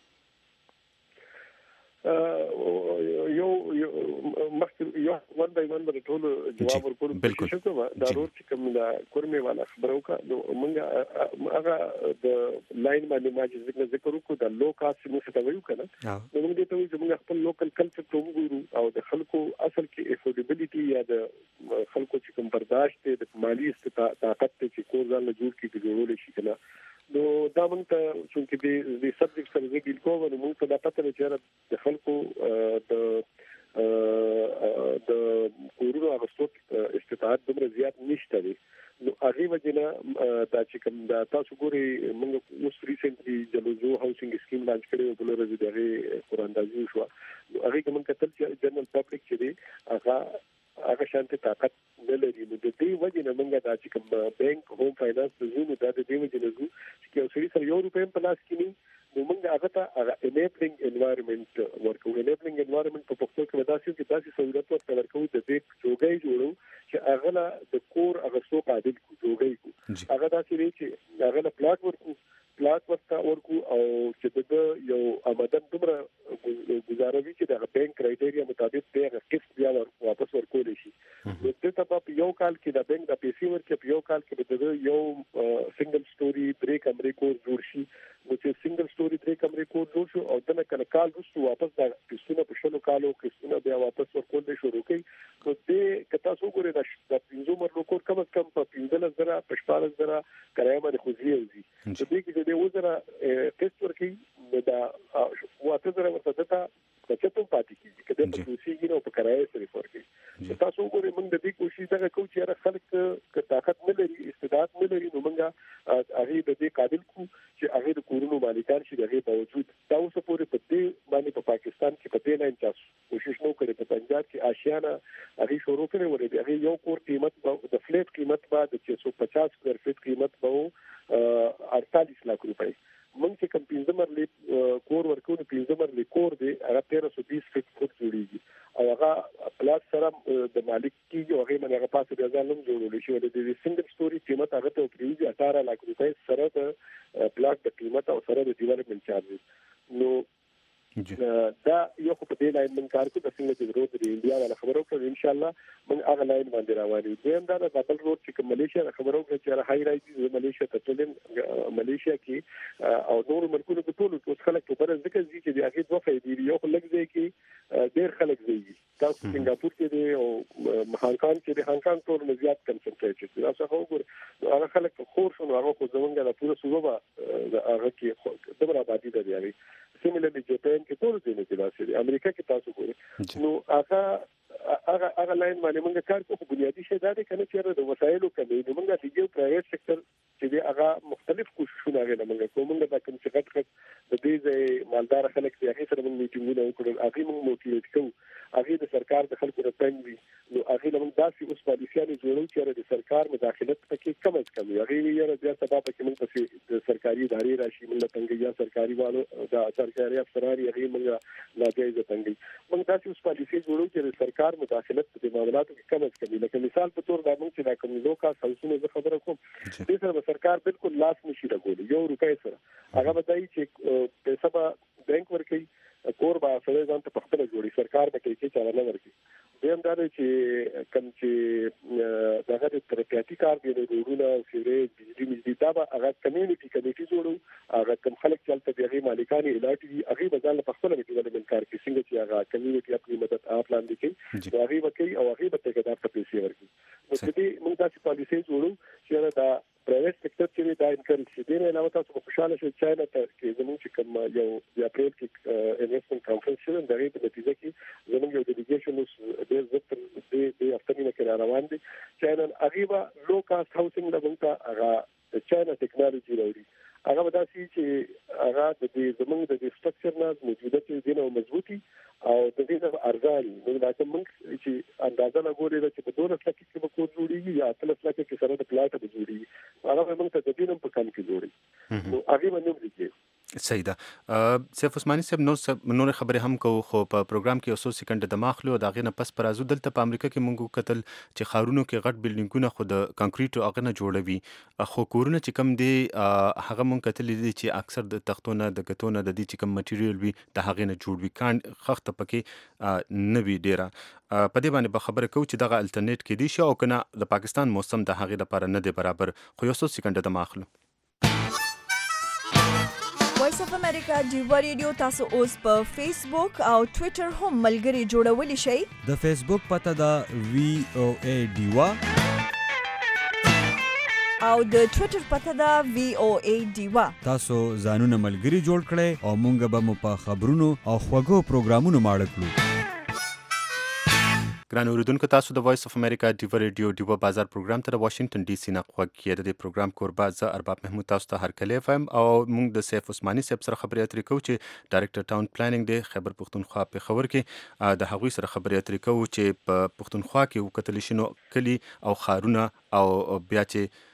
یو ون بای ون به ټول جواب ورکول کوشش کوم دا روډ چې کوم دا کورمه والا خبرو کا نو موږ هغه د لاین باندې ما چې ذکر وکړو د لو کاست موږ ته وایو کنه نو موږ ته وایو چې موږ خپل لوکل کلچر ته وګورو او د خلکو اصل کې افورډیبিলিټي یا د خلکو چې کوم برداشت د مالی طاقت چې کور ځان له جوړ کې جوړول شي کنه نو دا موږ ته چې د سبجیکټ سره د ګیل کوو نو موږ ته دا پته چې د خلکو د کورونو اغوستو قطاعت دومره زیات نشته دی نو هغه وجنه دا چې کوم دا تاسو ګوري موږ اوس ریسنټلی جلوزو هاوسینګ سکیم لانچ کړی او بل ورځ دغه قراندازي شو نو هغه کوم کتل چې جنرال پبلک چې دی هغه شانتي طاقت نه لري نو د دې وجنه موږ دا چې کوم بانک هوم فاینانس ته زونه دا د دې وجنه چې یو سړي سره €1 په لاس کې نو موږ هغه ته انیبلینګ انوایرنمنت ورکو انیبلینګ انوایرنمنت په پښتو کې داسې سہولت ورکو د دې جوګي جوړو چې هغه لا د کور هغه څو قابل جوګي کو هغه داسې چې هغه لا پلاټ ورکو او چې د یو آمدن دومره گزاروي چې د بانک کرایټیریا مطابق د قسط بیا واپس ورکول شي نو د په یو کال کې د بانک د پیسې ورکړي په یو کال کې د یو سنگل سټوري 3 کمرې کور جوړ شي نو چې سنگل سټوري 3 کمرې کور جوړ شو او دنه کله کال وروسته واپس د قسطونه په شلو کالو قسطونه بیا واپس ورکول شروع کړي نو د کتا سو ګوري د 15 مرلو کور کم از کم په 15000 په 14000 کرایه باندې خوځي اوزي د دې کې د وزره ټیسټ ورکړي دا واته زره ورته د چتم پاتې کیږي کله په کوشي نو په کرایه سره ورکړي تاسو ګورئ موږ د دې کوشش دغه کوو چې خلک طاقت نه لري استعداد نه لري نو موږ هغه د دې قابل کو چې هغه د کورونو مالکان شي دغه باوجود تاسو پورې په دې باندې په پاکستان کې په دې نه تاسو کوشش نو کړی په پنجاب کې آشیانه هغه شروع کړی ورته هغه یو کور قیمت د فلیټ قیمت بعد 650 سکوير فټ قیمت به 48 لک روپۍ موږ چې کوم 15 مرلې کور ورکو نو 15 مرلې کور دی هغه 1320 فټ جوړیږي او هغه پلاټ سره د مالک کیږي هغه باندې هغه پاسه د ځانم جوړول شي د سنگل سټوري قیمت هغه ته پریږي 18 لک روپۍ سره د پلاټ د قیمت او سره د ډیولپمنٹ چارجز نو دا یو په دې لاین من کار کوي د څنګه چې روډ د انډیا ولا خبرو کړو ان شاء الله من هغه لاین باندې رواني دیم دا د بل روډ چې ملیشیا خبرو کړو چې هاي راځي ملیشیا ته تلل ملیشیا کې او نور ملکونو په ټولو خلک په برز ذکر دي چې هغه دوه فائدې یو خلک ځای کې ډېر خلک ځای تاسو سنگاپور کې دی او هانګ کانګ کې دی هانګ کانګ ټول زیات کنسنټریټ دي تاسو وګورئ هغه خلک خور شو هغه خو زمونږ د پوره صوبه هغه کې دغه آبادی ده دی سیملرلی جاپان کې ټول ځای کې داسې امریکا کې تاسو ګورئ نو هغه لاین باندې موږ کار کوو بنیادی شی دا دی کنه چې د وسایلو کمی نو موږ د یو پرایویټ سېکټر چې دی هغه مختلف کوششونه غواړي موږ کوو موږ د کوم څه غټ د دې مالدار خلک چې هغه سره موږ میټینګونه وکړو هغه موږ موټیویټ کوو هغه د سرکار د خلکو راتنګ وي نو هغه موږ داسې اوس پالیسیانه جوړو چې د سرکار مداخلت پکې کم از کم وي هغه یې بیا سبب کې موږ د سرکاري ادارې راشي موږ څنګه یا سرکاري والو د سرکاري افسران هغه موږ ناجایز څنګه موږ داسې اوس پالیسي جوړو چې سرکار مداخلت په معاملاتو کې کم از کم لکه مثال په تور دا موږ چې دا کوم لوکا سلسله زه خبره کوم دې سره سرکار بالکل لاس نشي راغلی €1 سره هغه بدایي چې پیسې به بانک ورکړي کور به سره ځان ته پخپل جوړي سرکار به کې چاره نه ورکړي دیم دا چې کوم چې دغه د ترقیاتي کار دی د روډونو سیوریج بجلی دا به هغه کمیونټي کمیټي جوړو هغه کوم خلک چې تل هغه مالکاني الاټي دي هغه به ځان په خپل ډیولپمنٹ کار کې څنګه چې هغه کمیونټي خپل مدد پلان دي کوي هغه وکي او هغه به ته دا پیسې ورکړي نو دې موږ تاسو پالیسي جوړو چې دا پرایویټ سېکټر چې دا انکریج شي دې نه علاوه تاسو په خوشاله شئ چې نه ته کې زموږ چې کوم یو د اپریل کې انویسټمنټ کانفرنس شوه د غیب نتیجه کې زموږ یو ډیلیګیشن اوس د زفتر د افتنې کې روان دي چې نن هغه لو کاست هاوسینګ لګونتا هغه چاینا ټیکنالوژي لري هغه داسي چې هغه د زموږ د سټرکچر نه موجوده چې دینه مضبوطي او د دې نه ارزان نو دا کوم چې اندازه لګولې چې په 12 لک کې به کو جوړیږي یا 13 لک کې سره د پلاټ به جوړیږي هغه موږ ته د دینم په کم کې جوړي نو هغه باندې وځي صحیح ده سیف عثماني صاحب نور خبرې هم کو خو په پروګرام کې اوسو سکند د ماخلو دا غینه پس پر ازو دلته په امریکا کې مونږ قتل چې خارونو کې غټ بلډینګونه خو د کانکریټو اغه نه جوړوي خو کورونه چې کم دی هغه مونږ قتل دي چې اکثر د تختونه د کتونه د دې چې کم مټیریل وي د هغه نه جوړ وي کان خخت پکې نه وی ډیره په دې باندې به خبره کوو چې دغه الټرنیټ کې دي شو او کنه د پاکستان موسم د هغه لپاره نه دی برابر خو یو څو سکند د ماخلو وایس اف امریکا ډیوا ریډیو تاسو اوس په فیسبوک او ټوئیټر هم ملګري جوړولی شئ د فیسبوک پته دا VOA ډیوا او د ټوئیټر پته دا VOA ډیوا تاسو ځانونه ملګري جوړ کړئ او مونږ به مو په خبرونو او خوږو پروګرامونو ماړه کړو ګران اوریدونکو تاسو د وایس اف امریکا ډیو ریډیو ډیو بازار پروګرام ته واشنگټن ډي سي نه غوږ کیږئ. د پروګرام کوربه زه ارباب محمود تاسو ته هرکلی فهم او موږ د سیف عثماني صاحب سره خبرې اترې کوو چې ډایرکټر ټاون پلانینګ دی خیبر پښتونخوا پېښور کې. د هغوی سره خبرې اترې کوو چې په پښتونخوا کې وکتل شي نو کلي او ښارونه او بیا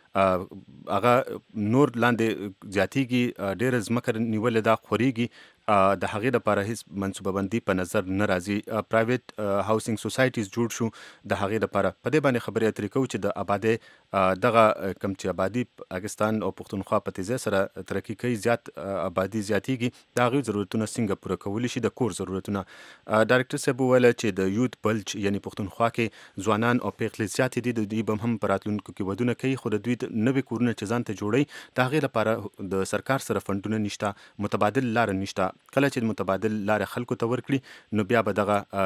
چې هغه نور لاندې زیاتیږي ډېره ځمکه نیولې ده خورېږي د هغې لپاره هیڅ منصوبه بندي په نظر نه راځي. پرایویټ هاوسینګ سوسایټیز جوړ شو د هغې لپاره. په دې باندې خبرې اترې کوو چې د آبادۍ دغه کم چې آبادي پاکستان او پښتونخوا په تیزۍ سره ترقي کوي زیات آبادي زیاتیږي د هغوی ضرورتونه څنګه پوره کولی شي د کور ضرورتونه. ډایرکټر صاحب وویل چې د یوت بلج یعنی پښتونخوا کې ځوانان او پیغلې زیاتې دي د دوی به هم په راتلونکو کې ودونه کوي خو د دوی نوي کورونه چې ځان ته جوړوي د هغې لپاره د سرکار سره فنډونه نشته متبادل لاره نشته. کله چې متبادل لارې خلکو ته ورکړي نو بیا به دغه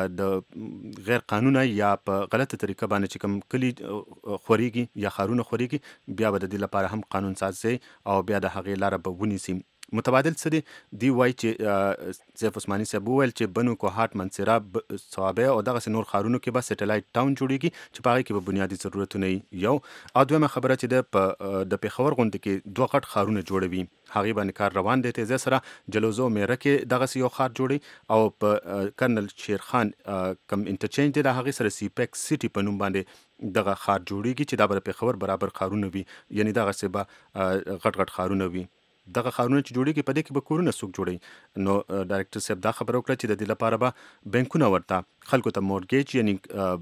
د غیر قانونه یا په غلطه طریقه باندې چې کوم کلي خورېږي یا ښارونه خورېږي بیا به د دې لپاره هم قانون ساز شي او بیا د هغې لاره به ونیسي. متبادل څه دی؟ دی وایي چې سیف عثماني صاحب وویل چې بنو کوهاټ منصرا صوابع او دغسې نور ښارونو کې به سیټلایټ ټاون جوړېږي چې په هغې کې به بنیادي ضرورتونه یو او دویمه خبره چې ده د پېښور غونډې کې 2 غټ ښارونه جوړوي هغې باندې کار روان دی. تیزۍ سره جلوزو میره کې دغسې یو ښار جوړي او په کرنل شیرخان کم انټرچینج دی د هغې سره سی پیک سیټي په نوم باندې دغه ښار جوړېږي چې دا به د پېښور برابر ښارونه وي یعنې دغسې به غټ غټ ښارونه وي. دغه ښارونه چې جوړېږي په دې کې به کورونه څوک جوړوي؟ نو ډایرکټر صاحب دا خبره وکړه چې د دې لپاره به بینکونه ورته خلکو ته مورګیج یعنی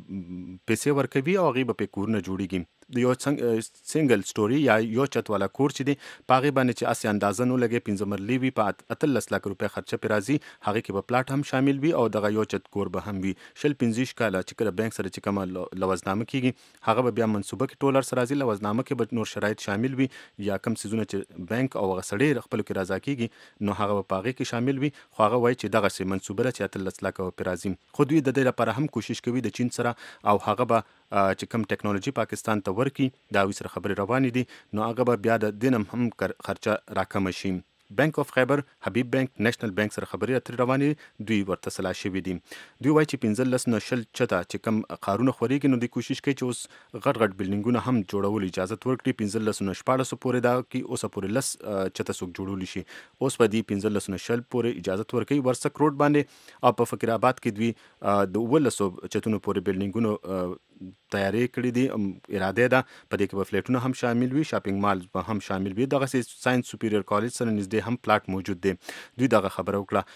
پیسې ورکوي او هغې به پې کورونه جوړېږي. د یو سنګل سټوري یا یو چت والا کور چې دی په هغې باندې چې اسې اندازه نه لګي 15 مرلې وي په 18 لک روپۍ خرچه پرې راځي هغې کې به پلاټ هم شامل وي او دغه یو چت کور به هم وي. 15 کاله چې کله بینک سره چې کومه لوزنامه کېږي هغه به بیا منصوبه کې ټول سره راځي لوزنامه کې به نور شرایط شامل وي یا کم څیزونه چې بینک او هغه سړی خپلو کې رضا کېږي نو هغه به په هغې کې شامل وي خو هغه وایي چې دغسې منصوبه ده چې 18 لک پرې راځي. خو دوی د دې لپاره هم کوشش کوي د چین سره او هغه به چې کوم ټیکنالوژي پاکستان ته ورکړي د هغوی سره خبرې روانې دي نو هغه به بیا د دې نه هم خرچه راکمه شي. بینک اف خیبر حبیب بینک نېشنل بینک سره خبرې اترې روانې دوی ورته سلا شوي دي. دوی وایي چې 15 نه 20 چته چې کوم ښارونه خورېږي نو دوی کوشش کوي چې اوس غټ غټ بلډینګونه هم جوړولو اجازت ورکړي. 15 نه 14 پورې دا کې اوسه پورې 10 چته څوک جوړولی شي اوس په دې 15 نه 20 پورې اجازت ورکوي. ورسک روډ باندې او په فقیر آباد کې دوی د 1900 چتونو پورې بلډینګونو تیاری کړی دي. اراده ده په دې کې به فلیټونه هم شامل وي شاپینګ مال به هم شامل وي. دغسې ساینس سوپیریور کالج سره نږدې هم پلاټ موجود دی. دوی دغه خبره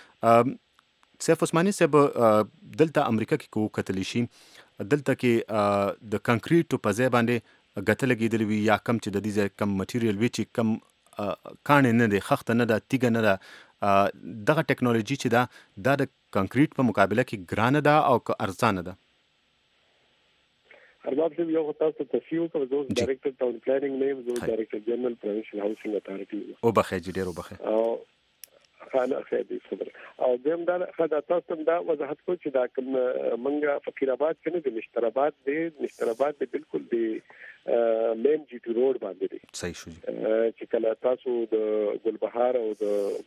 وکړه. سیف عثماني صاحب دلته امریکا کې که وکتلی شي دلته کې د کانکریټو په ځای باندې ګته لګېدلې وي یا کم چې د دې ځای کم مټیریل وي چې کم کاڼې نه دی خښته نه ده تیږه نه ده دغه ټیکنالوژي چې ده دا د کانکریټ په مقابله کې ګرانه ده او که ارزانه ده؟ ارباب صاحب یو تاسو ته تفصیل وکړو زه ډایرکټر ټاون پلانینګ نه یم زه ډایرکټر جنرال پروینشل هاوسینګ اتارټي او بخیر جی ډېر وبخیر او خانه خیر دې خبر او دیم دا خدای تاسو دا وضاحت کو چې دا کوم منګه فقیر آباد کې نه د نشتر آباد د بالکل د مین جی ټی روډ باندې دی. صحیح شو چې کله تاسو د ګلبهار او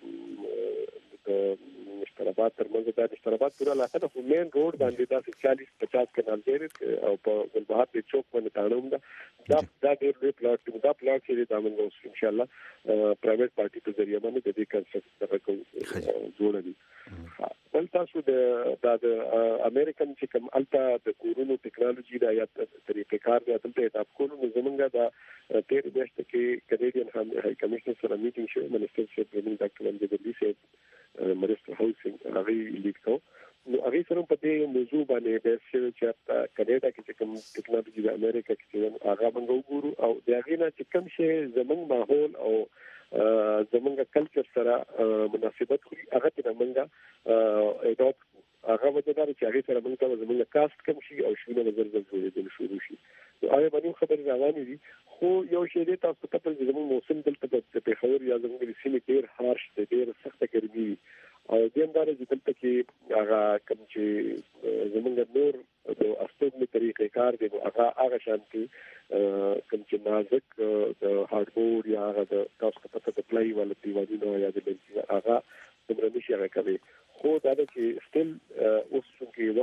د نشتر آباد ترمنځ دا نشتر آباد پورا علاقه د مین روډ باندې دا 40-50 کنال دی او په ګلبهار په چوک باندې تاړم دا ډېر لوی پلاټ دی. دا پلاټ چې دا موږ ان شاء الله پرایویټ پارټي په ذریعہ باندې د دې کنسټرکشن جوړ دي. بل تاسو د امریکن چې کوم الټا د کورونو ټیکنالوژي دا یا طریقې کار دی دلته تاسو کولو زمونږ دا تیر میاشت کې کینیډین هاي کمشنر سره میټینګ شو منسټر شپ پلانینګ ډاکټر اندرلی سي مرستر هاوسینګ هغه لیک کو نو هغه سره په دې موضوع باندې د شوی چې کینیډا کې کوم ټیکنالوژي د امریکا کې هغه موږ وګورو او د هغه نه چې کوم شی زمونږ ماحول او زمونږ کلچر سره مناسبت خوري هغه ته موږ اډاپټ هغه وجدار چې هغه سره موږ ته زمونږ کاست کم شي او شونه نظر جوړېدل شروع شي. نو هغه باندې خبر روانې دي خو یو شی دی تاسو ته په زمونږ موسم دلته د پېښور یا زمونږ د سیمې ډېر هارش دی ډېر سخته ګرمي او دیم دار چې دلته کې هغه کوم چې زمونږ نور د استوګنې طریقې کار دی هغه شانتي کوم چې نازک د هارډبورډ یا هغه د تاسو ته پته د پلای ولا دیوالونو یا د هغه څومره نشي هغه کوي خو دا چې سټیل اوس چې وخت دی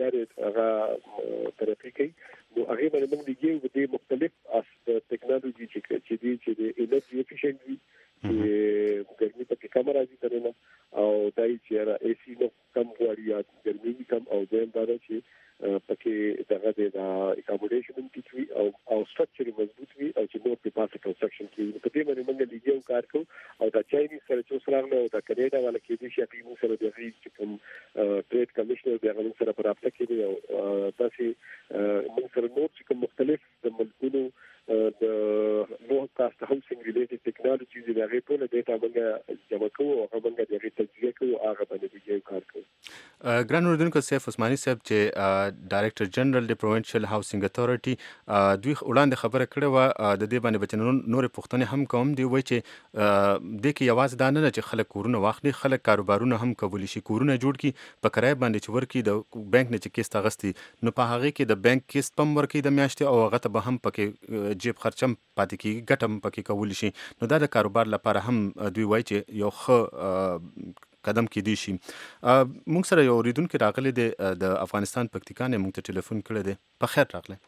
لارې هغه ترقی کوي نو هغه باندې موږ دیږو د مختلف ټیکنالوژي چې د انرژي افیشنټ وي چې ګرمي په کم راځي ترنه او دای چې را AC نو کم غواړي یا ګرمي کم او دیم دا چې پکې دغه د اکاموډیشن کې وي او سټرکچر مضبوط وي او چې نور په پاسه کنسټرکشن کې په دې باندې موږ دیږو کار کوو او دا چایني سره چې سره او دا کینیډا والا کې دي چې موږ سره د ریچ کوم ټریډ کمشنر د هغه سره په رابطه کې دی او تاسو موږ سره نور چې کوم مختلف د ملکونو د لو کاست هاوسینګ ریلیټډ ټیکنالوژیز د هغه ټول ډیټا موږ جمع کوو او هغه موږ د هغه تجزیه کوو هغه باندې دیږو کار کوو ګران اردوونکو سیف عثماني صاحب چې ډایریکټر جنرال د پروینشل هاوسینګ اتھارټي دوی وړاندې خبره کړې و د دې باندې بچنون نور پښتنې هم کوم دی وای چې د کې یواز دا نه چې خلک کورونه واخلي خلک کاروبارونه هم کولی شي کورونه جوړ کی په کرای باندې چې ورکی د بانک نه چې کیسه غستي نو په هغه کې د بانک کیسه پم ورکی د میاشتې او هغه ته به هم پکې جیب خرچم پاتې کیږي ګټم پکې کولی شي نو دا د کاروبار لپاره هم دوی وای چې یو ښه قدم کې دی شي موږ سره یو اوریدونکو راغلی د افغانستان پکتیکا نه موږ ته ټلیفون کړی دی په خیر راغلی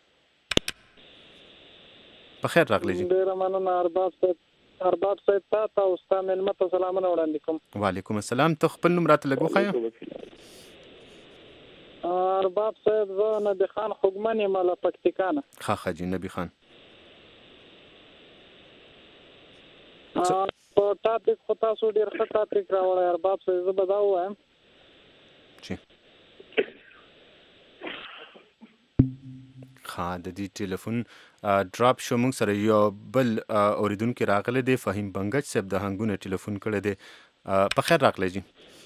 په خیر راغلی جی ډیر مننه ارباب صاحب ته او ستاسو ملمت سلامونه وړاندې کوم وعلیکم السلام ته خپل نوم راته لګو خایا ارباب صاحب زه نبی خان خوګمن یم له پکتیکا نه ښه جی نبی خان په ټاپک خو تاسو ډیر ښه ټاپک راوړی ارباب صاحب زه به دا ووایم د دې ټلیفون ډراپ شو موږ سره یو بل اوریدونکو راغلی دی فهیم بنگج صاحب د هنګونه ټلیفون کړی دی په خیر راغلی جی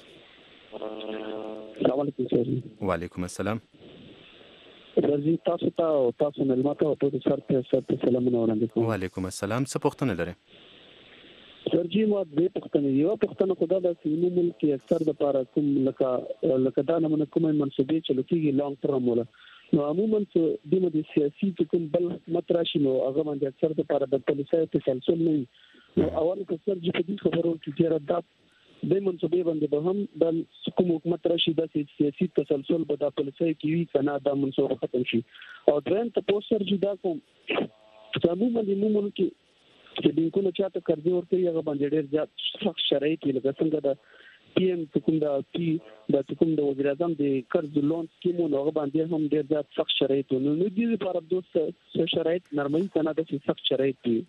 السلام علیکم وعلیکم السلام درځي تاسو ته او تاسو ملمت او ټول سره سلامونه وړاندې کوم وعلیکم السلام څه پوښتنه لرئ سرجی ما دې پښتنه یو پښتنه خدا د سیمو ملک اکثر د پاره کوم لکه دا نه کومه منسوبې چې لکه لانګ ټرم ولا نو عموما د دې سیاسي کوم بل حکومت راشي نو هغه باندې اکثر د پاره د پولیسو تسلسل نه نو اول که سرجی په دې خبرو کې ډیر د منسوبې باندې به هم د کوم حکومت راشي د سیاسي تسلسل به د پولیسو کې وي کنه د منسوبه ختم شي او درن ته پوسټ سرجی دا کوم عموما د ملک چې بینکونه چاته قرضې ورکوي هغه باندې ډېر زیات سخت شرایط لکه څنګه د پی ایم کوم د وزیر اعظم د قرض لون سکیمونو هغه باندې هم ډېر زیات سخت شرایط نو دې لپاره دوه شرایط نرمۍ کنه د سخت شرایط دي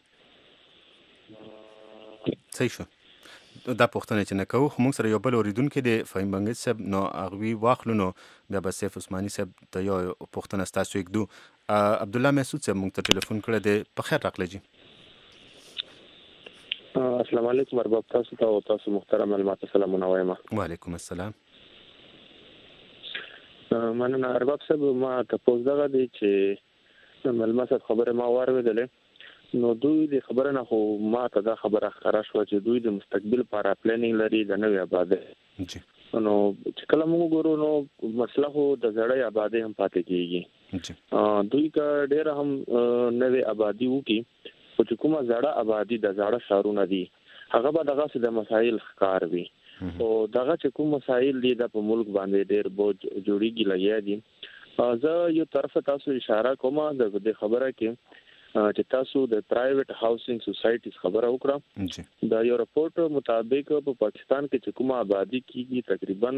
صحیح شو دا پوښتنه چې نه کوو موږ سره یو بل اوریدونکو دی فهیم بنگج صاحب نو هغوی واخلو نو بیا به سیف عثماني صاحب ته یو پوښتنه ستاسو یکدو عبد الله محسود صاحب موږ ته ټلیفون کړی دی په خیر راغلی جی السلام علیکم ارباب تاسو ته او تاسو محترم علماء سلامونه وایم وعلیکم السلام مننه ارباب صاحب ما تاسو دغه دی چې علماء خبره ما واورېدلې نو دوی د خبره نه خو ما ته دا خبره ښکاره شوه چې دوی د مستقبل لپاره پلانینګ لري د نوې آبادۍ جی نو چې کله موږ ګورو نو مسله خو د زړې آبادۍ هم پاتې کیږي دوی کا ډېر هم نوې آبادي وکي او چې کومه زړه آبادی د زړه شهرونه دي هغه به دغه څه د مسایل ښکار وي او دغه چې کوم مسایل دي د په ملک باندې ډېر بوج جوړیږي لګیا دي زه یو طرف تاسو اشاره کوم د خبره کې چې تاسو د پرایویټ هاوسینګ سوسایټیز خبره وکړه دا یو راپورټ مطابق په پاکستان کې چې کومه آبادی کیږي تقریبا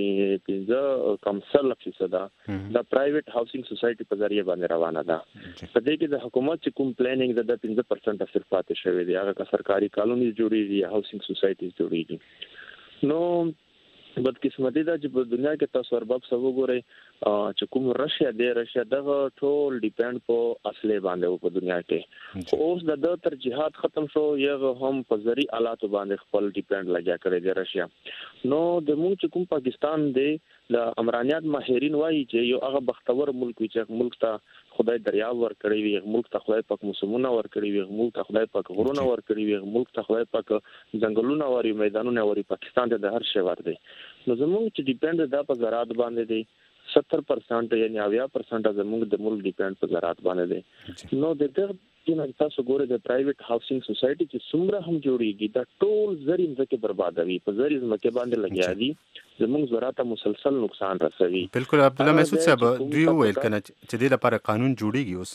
15% د پرایویټ هاوسینګ سوسایټي په ذریعہ باندې روانه ده په دې کې د حکومت چې کوم پلانینګ د 15% صرف پاتې شوی دی هغه سرکاري کالونی جوړیږي هاوسینګ سوسایټیز جوړیږي نو بدقسمتي دا چې په دنیا کې تاسو ارباب څه وګورئ چې کوم رشیا دغه ټول ډیپند په اصله باندې په دنیا کې اوس د ترجیحات ختم شو یغه هم په ذری آلاتو باندې خپل ډیپند لګیا کړی دی رشیا نو د موږ چې کوم پاکستان دی د امرانيات ماهرین وایي چې یو هغه بختور ملک وي چې ملک ته خدای دریاب ور کړی وي ملک ته خدای پاک موسمونه ور کړی وي ملک ته خدای پاک غرونه ور کړی وي ملک ته خدای پاک ځنګلونه وري میدانونه وري پاکستان ته د هر شی ور دی نو زموږ چې ډیپند دا په زراعت باندې دی 70% یعنی 90% زموږ د ملک ډیپند په زراعت باندې دی نو د کینه تاسو ګوره د پرایویټ هاوسینګ سوسایټي چې څومره هم جوړیږي دا ټول زری ځکه بربادوي په زری ځمکه باندې لګیا دي زموږ زراعت مسلسل نقصان رسوي. بالکل عبد الله مسعود صاحب دوی ویل کنه چې د لپاره قانون جوړیږي اوس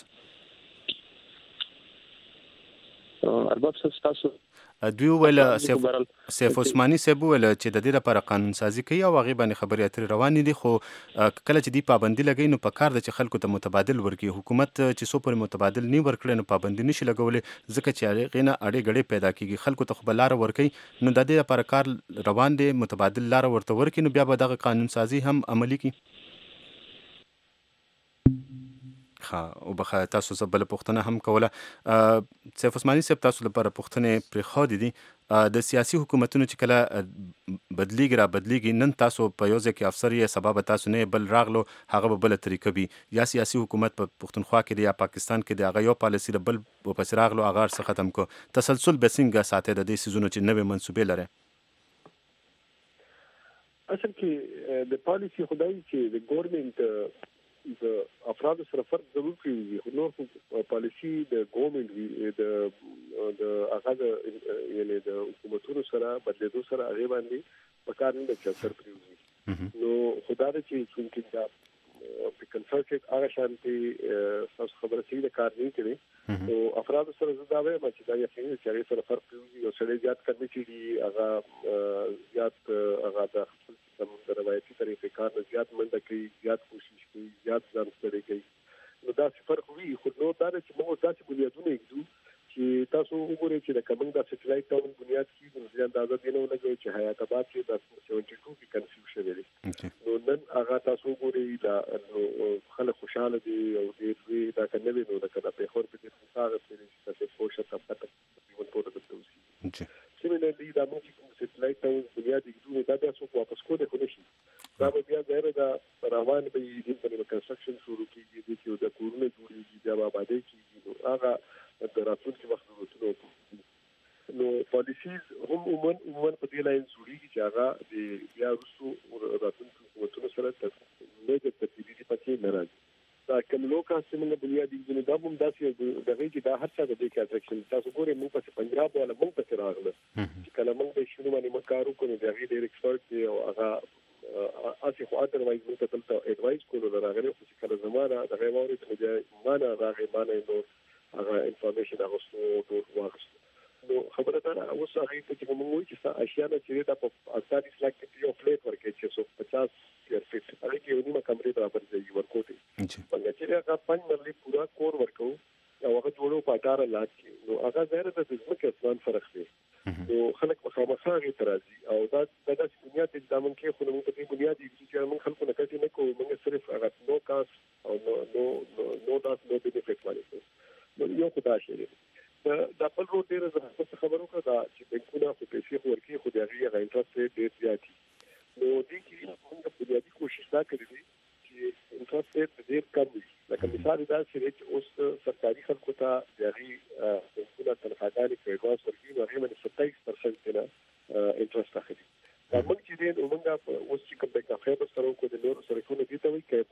ارباب تاسو دوی ویل سیف عثماني صاحب ویل چې د دې لپاره قانون سازي کوي او هغه باندې خبرې اترې روانې دي خو کله چې دی پابندي لګي نو په کار د چې خلکو ته متبادل ورکړي حکومت چې سو پر متبادل نه ورکړي نو پابندي نشي لګولې ځکه چې هغه نه اړې غړې پیدا کیږي خلکو ته خپل لار ورکړي نو د دې لپاره کار روان دي متبادل لار ورته ورکړي نو بیا به دغه قانون سازي هم عملي کی. او بخا تاسو سبله پښتنه هم کوله سیف عثماني صاحب تاسو لپاره پښتنه پر خو دي د سیاسي حکومتونو چې کله بدلیږي نن تاسو په یو ځکه افسر یې سبب تاسو نه بل راغلو هغه بل طریقه بي یا سیاسي حکومت په پښتونخوا کې دی یا پاکستان کې دی هغه یو پالیسی بل په راغلو هغه څه ختم کو تسلسل به څنګه ساتي د دې سيزونو چې نوې منسوبې لري. اصل کې د پالیسی خدای چې د ګورنمنت د افراد سره فرق ضرور کوي خو نور پالیسی د ګورنمنت د هغه یعنی د حکومتونو سره بدلیدو سره هغه باندې په کار نه چې اثر پریږدي نو خدای دې چې څنګه دا په کنسلټ هغه شانتي تاسو خبره سي د کار نه کوي او افراد سره زدا وي چې دا یقیني چې هغه سره فرق کوي او سره زیات کړي چې هغه زیات هغه د روایتي طریقې کار نه زیات منډه کوي زیات کوشش کوي زیات ځان ستړي کوي نو دا فرق وي خو نو دا چې موږ داسې بنیادونه یو چې تاسو وګورئ چې د کومنګ د سټلایټ ټاون بنیاد کې د اندازه دینه ولګوي چې حیات آباد کې د 72 کې کنفیوز شوی دی نو نن هغه تاسو وګورئ دا خلک خوشاله دي او دې دا کنه نو دا کنه په خور په دې څنګه چې تاسو پوښتنه تاسو ته ونټور د توسي سیمینرلی دا موږ کوم سټلایټ ټاون بنیاد کې دا تاسو واپس کوله خو نشي دا بیا ځای دا روان به دې په کنسټرکشن شروع کیږي چې د کورونو جوړیږي دا آبادی کیږي نو هغه د راتلونکي وخت ورته نو پالیسیز هم عموما په دې لاین جوړیږي چې هغه د بیا وروسته راتلونکي حکومتونو سره نه د ترتیبي پاتې نه راځي دا کوم لوکا سیمه بنیادی د دابم داسې دغه چې دا هر څه د دې کې اټریکشن تاسو ګورئ موږ په پنجاب ولا موږ په راغله چې کله موږ د شنو باندې مکارو کوو د هغه ډیر ایکسپرت دی او هغه اسی خو ادروایز موږ ته تل ایڈوایز کولو راغلی خو چې کله زمانہ دغه ووري ته مانه راغی مانه نو هغه انفارمیشن هغه ټول واغست نو خبره دا اوس هغه چې موږ وایو چې اشیاء چې دا په اساسي سلاک کې یو فلیټ ورکې چې 150 سکوير فټ هغه کې یو نیمه کمرې برابر ځای ورکوټي څنګه چې هغه 5 مرلي پورا کور ورکو او هغه جوړو په 18 لاکھ کې نو هغه ظاهر د ځمکې اسمان فرق دی نو خلک مخامخا غي ترازي او دا د بنیاد د دامن کې خو موږ په بنیاد چې موږ خلکو نه کوي نه کوو موږ صرف هغه نو کاس او نو داس نو بینیفیټ وایي نو یو خدای شي دا خپل روټ ډیر زړه خبرو کړه دا چې بنکونه خو پیسې ورکړي خو دغه انټرست ډیر زیات نو دې کې موږ په دې کوشش دا کړې چې انټرست ډیر کم وي لکه مثال دا چې اوس سرکاري خلکو ته دغه بنکونه تنخواهګانې پیغاز ورکړي نو هغه باندې 27% نه انټرست اخلي دا موږ چې دې موږ اوس چې کوم د خیر سره کو د نور سره کو نه دي ته وي کې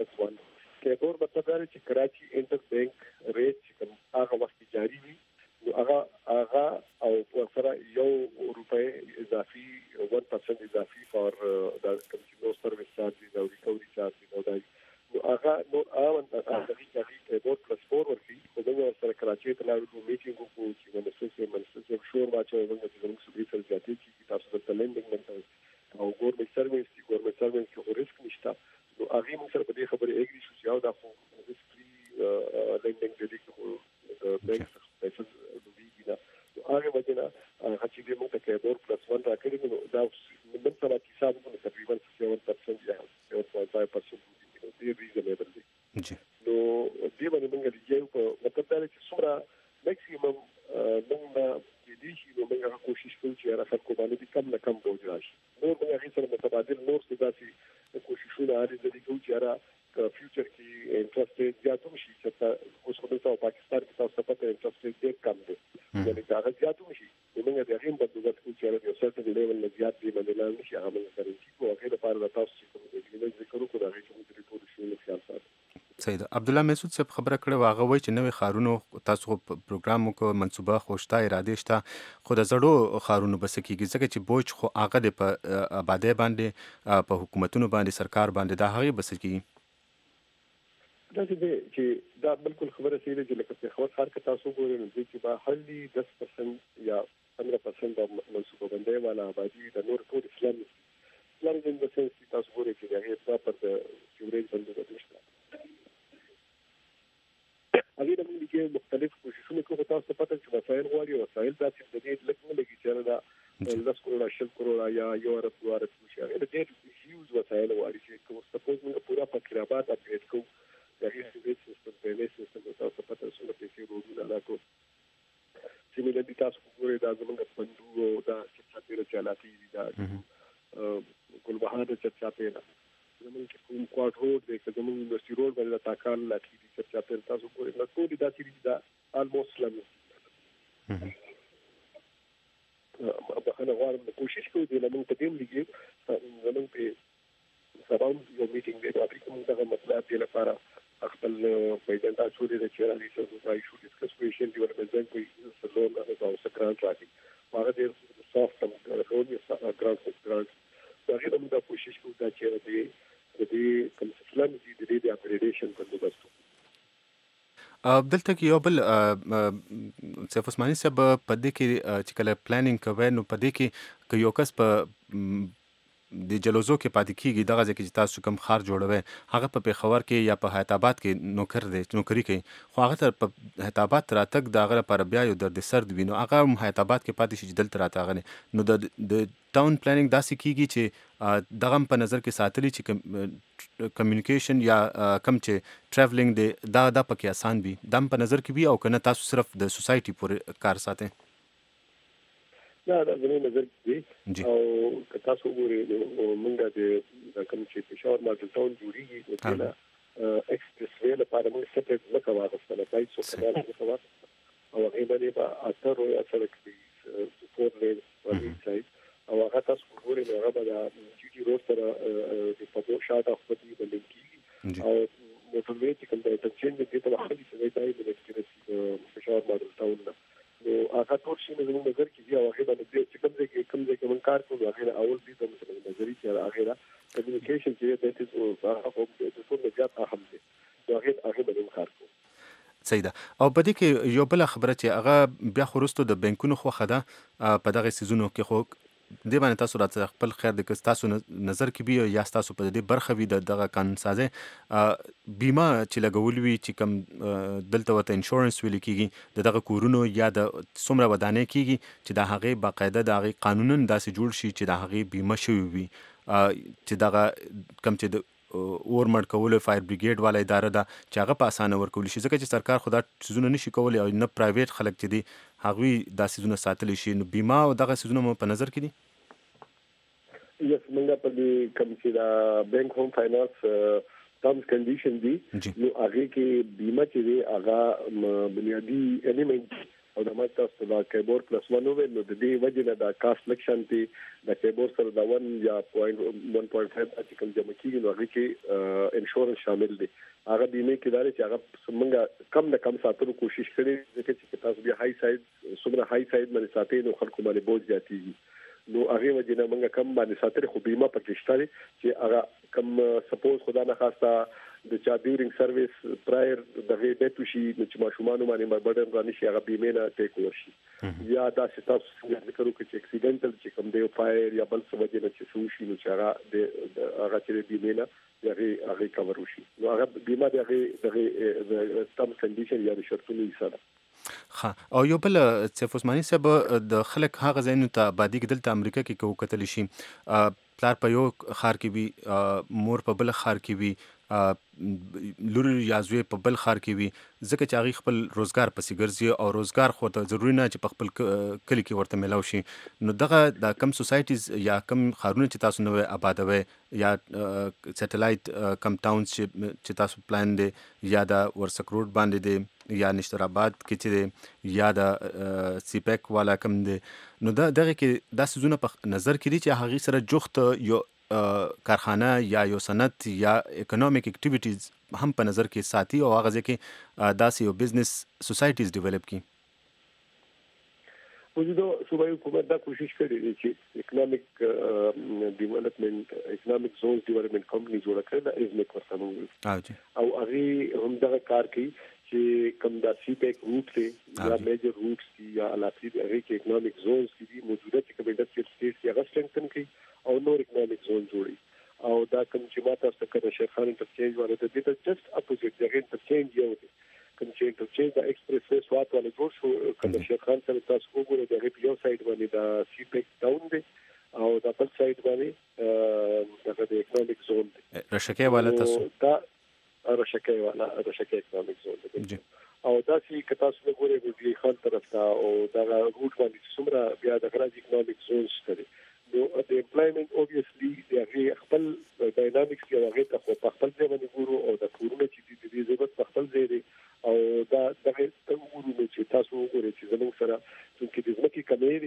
کېدور مطلب دا چې کراچي انټر بانک ریټ کوم هغه وخت جاری وي نو هغه او سره یو روپۍ اضافي 1% اضافي فور دا کوم چې نو سرویس چارج او ریکوري چارج نو دا نو هغه نو هغه کېدور پلس 4 ورکړي خو دا سره کراچي ته لاړو میټینګ وکړو چې منسوسه شور واچو موږ چې موږ سړي سره ځاتې چې تاسو د لندنګ منځ او ګورمنټ سرویس کې ریسک نشته نو هغه موږ سره په دې خبرې اګری شو چې دا خو ریسکي لندنګ د دې کو د بانک پیسې دوی دا هغه وجنه چې موږ ته کېدور پلس 1 راکړي نو دا من سره حساب کوو تقریبا 7% یا 7.5% دې ریزنبل دي نو دې باندې موږ یو په مطلب دا چې څومره میکسیمم موږ دې شي نو موږ کوشش کوو چې هغه خلکو باندې کم نه کم بوج راشي نو موږ هغه سره متبادل نور څه داسي کوششونه اړین دي چې هغه فیوچر کې انټرست زیاتوم شي چې اوس خو په پاکستان کې تاسو په انټرست ډېر کم دی یعنی دا زیاتوم شي موږ د هغه په دغه کې چې یو سرټن لیول نه زیات دی باندې نه شي هغه ګارانټي کوو هغه لپاره تاسو چې کوم دې ذکر وکړو هغه چې موږ ریپورت شو نه خیال ساتو سید عبد الله مسعود صاحب خبره کړې واغه وای چې نوې خارونو تاسو پروګرام کو منصوبه خوشته اراده شته خو د زړو خارونو بس کیږي ځکه چې بوج خو هغه د په آبادی باندې په حکومتونو باندې سرکار باندې دا هغه بس کیږي دا چې دا بالکل خبره سي چې لکه په خبر خار کې تاسو ګورئ نو چې با حالي 10% یا 15% د منصوبه بندي والا آبادی د نور ټول اسلامي د سنس تاسو ګورئ چې هغه په پر د سیوریج باندې نشته هغه د موږ کې مختلف کوششونه کوي تاسو ته پته چې وسایل غواړي وسایل تاسو د دې لکه لګي چې دا 10 کروڑ 10 کروڑ یا یو ارب دواره شي هغه د دې هیوز وسایل غواړي چې کوم سپوز موږ پورا فقراباد اپډیټ کوو هغه سیوریج سیستم په سیستم تاسو پته څنګه چې روډونه لا کو چې موږ د تاسو ګورئ دا زموږ پندو دا چې څه چلاتی دي دا ګلبهار چرچا پیدا زموږ کوم کوارټ روډ دی که زموږ یونیورسيټي روډ باندې تاکال لاتی دي چرچا پیدا تاسو ګورئ نو ټول دا چې دا آلموست لمه بخنه غواړم کوشش کوو چې موږ ته دیم لګي زموږ په سباو یو میټینګ دی دا کوم څه مطلب دی لپاره خپل پیژنده چوري د چیرې څه ځای شو ډیسکس کوي دی ورپرزنټ کوي سلون او سکران راځي هغه د سافت کم ګرانټ دا غوښتل موږ کوشش کوو چې د دې کوم اسلام دي د دې اپګریډیشن بندوبست دلته کې یو بل سیف عثماني صاحب په دې کې چې کله پلانینګ کوي نو په دې کې یو کس په د جلوزو کې پاتې کیږي دغه ځکه چې تاسو کوم خار جوړوي هغه په پیښور کې یا په حیات آباد کې نوکری کوي خو هغه تر په حیات آباد راتګ د هغه لپاره بیا یو درد سرد وي نو هغه حیات آباد کې پاتې شي دلته راتغنه نو د ټاون پلانینګ داسې کیږي چې دغه په نظر کې ساتلی چې کمیونیکیشن یا کم چې ټریولینګ دی دا پکې آسان وي دم په نظر کې وي او کنه تاسو صرف د سوسایټي پورې کار ساتئ دا زموږ نظر دی او که تاسو وګورئ نو موږ د کوم چې پېښور ماډل ټاون جوړیږي نو کله ایکسپریس وی لپاره موږ سپریټ نه کوو غوښتنه کوي څو کله نه کوو او هغه باندې په اثر او سړک په سپور لري ورې ځای او هغه تاسو وګورئ نو هغه د جی ټي روډ سره د پدو شاته خپل باندې کیږي او موټروي چې کوم د تنشن د دې په حالي څه دی د پېښور ماډل ټاون نو هغه ټول شي نو موږ نظر کې دی او هغه باندې چې کوم ځای کې موږ کار کوو هغه اول دې د مثلا نظری چې هغه کمیونیکیشن چې د دې او هغه د ټول زیات اهم دی نو هغه باندې کار کوو صحیح ده او په دې کې یو بل خبره چې هغه بیا خورستو د بانکونو خوخه ده په دغه سيزونو کې خو دې باندې تاسو راته خپل خیر د تاسو نظر کې به یا تاسو په دې برخه وي دغه قانون سازه بیمه چې لګول وی چې کم دلته وته انشورنس ویل کیږي دغه کورونو یا د څومره ودانې کیږي چې د هغه باقاعده د هغه قانونن داسې جوړ شي چې د هغه بیمه شوی وي چې دغه کم چې د اورمړ کول فایر بریګیډ والا اداره ده چې هغه په اسانه ورکول شي ځکه چې سرکار خدا سيزونه نشي کولای او نه پرایویټ خلک چې دي هغوی دا سيزونه ساتلی شي نو بیمه او دغه سيزونه مو په نظر کې دي یس موږ په دې کوم چې دا بانک هوم فاینانس ټرمز کنډیشن دي نو هغه کې بیمه چې دی هغه بنیادی الیمنت او د ماستر د کیبورډ پلس 1 نو د دې وجه نه د کاست لکشن ته د کیبورډ سره د 1 یا 1.5 چې کوم جمع کیږي نو هغه کې انشورنس شامل دي هغه بیمه کې داري چې هغه څنګه کم نه کم ساتلو کوشش کړي چې تاسو بیا هاي ساید څومره هاي ساید باندې ساتي نو خلکو باندې بوج زیاتیږي نو هغه وجه نه موږ کم باندې ساتل خو بیمه پکې شته چې هغه کم سپوز خدا نه خواسته د چا ډیورینګ سرویس پرایر د ډیټو شي چې ماشومان باندې برډن رانه شي هغه بیمه نه ټیک ورشي یا دا چې تاسو څنګه ذکر وکړئ چې اکسیډنټل چې کوم دی فایر یا بل څه وجه نه چې سوشي نو چې هغه چې بیمه نه هغه کور وشي نو هغه بیمه د ټرمز کنډیشن یا د شرطونو حصہ او یو بل سیف عثماني صاحب د خلک هغه ځایونو ته آبادی کې دلته امریکا کې کو کتل شي پلار په یو خار کې وي مور په بل خار کې وي لور یا زوی په بل خار کې وي ځکه چې هغه خپل روزګار پسې ګرځي او روزګار خو ته ضروري نه چې په خپل کلی کې ورته ملاو شي نو دغه د کم سوسایټیز یا کم خارونه چې تاسو نو آبادوي یا سټلایټ کم ټاونز چې تاسو پلان دي یا د ورسک روډ باندې دي یا نشتر آباد کې چې یا د سی پیک والا کم دي نو دغه کې دا سيزونه په نظر کې دي چې هغه سره جوخت یو کارخانه یا یو صنعت یا اکونومیک اکټیویټیز هم په نظر کې ساتي او هغه ځکه داسې یو بزنس سوسایټیز ډیولپ کړي. موجوده صوبایي حکومت دا کوشش کړې ده چې اکنامک ډیولپمنٹ اکنامک زونز ډیولپمنٹ کمپنی جوړه کړي دا ازمک ورسره او هغه هم دغه کار کوي چې کوم دا سی پیک روټ دی یا میجر روټس دي یا علاقې دي هغه کې اکنامک زونز دي موجوده چې کوم انډستریل سټیټس یې هغه سټرنګتن کوي او نور اکنامک زون جوړي او دا کوم چې ماته تاسو کړه شیخ خان انټرچینج والے ته دې ته جست اپوزیټ دی انټرچینج یو دی کوم چې انټرچینج د ایکسپریس وے سوات والے جوړ شو کله شیخ خان سره تاسو وګورئ د یو سایډ باندې دا سی پیک ډاون دی او د بل سایډ باندې دا د اکنامک زون دی رشکه والا تاسو دا رشکه والا رشکه اکنامک زون دی او دا چې کتا څه وګورئ د خان طرف ته او دا روټ باندې څومره بیا د غراځ اکنامک زون شته نو د امپلایمنت اوبویسلی د خپل ډاینامیکس کې هغه ته په خپل ځای باندې ګورو او د کورونه چې د دې ضرورت په خپل ځای دی او دا دغه ګورو چې تاسو وګورئ چې زموږ سره چې د ځمکې کمې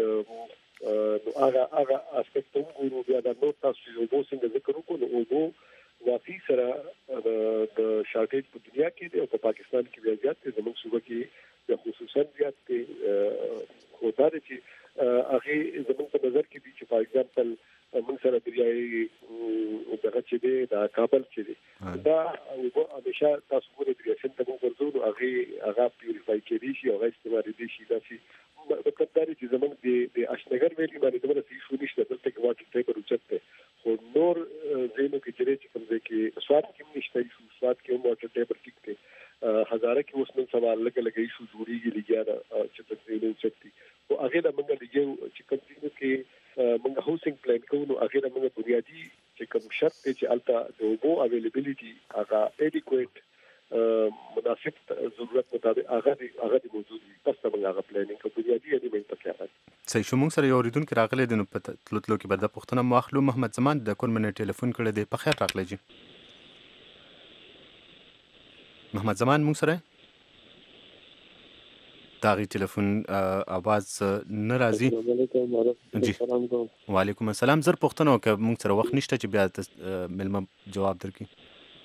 دي نو هغه اسپیکټ وګورو بیا دا نو تاسو یو څنګه ذکر وکړو نو وګورو واقعي سره د شارټیج په دنیا کې دی او په پاکستان کې بیا زیات دی زموږ صوبه کې د خصوصا زیات دی خو دا چې هغه زموږ په نظر کې دي چې فار ایگزامپل موږ سره دریایي دغه چې دی دا کابل چې دی دا همیشه تاسو ګورئ دریاسن ته موږ ورځو هغه پیوریفای کېږي شي او هغه استعمال دي شي دا چې مطلب دا چې زموږ د اشنګر ویلي باندې دغه څه شو نشته دلته کې واټر ټیبل اوچته خو نور زینو کې چې کوم ځای کې سواد کې نشته شو سواد کې واټر ټیبل ټیک دی هزاره کې اوس نن سوال لګي شو جوړیږي لګیا چې په دې نو چتي او هغه د موږ لګیو چې کوم کې موږ هاوسینګ پلان کوو نو هغه د موږ بنیادی چې کوم شرط چې التا د اوبو اویلیبিলিټي هغه اډیکویټ مناسب ضرورت مطابق هغه د موجود وي پس موږ هغه پلانینګ کوو بنیادی الیمنت پکې راځي. صحیح شو. موږ سره یو اوریدونکو راغلی دی نو په تلتلو کې به د پښتنه مخلو محمد زمان د کورمنټ ټلیفون کړی دی په خیر راغلی جی محمد زمان موږ سره داغي ټلیفون आवाज نه راځي جی وعلیکم السلام زر پښتنه وک موږ سره وخت نشته چې بیا ملما جواب درکې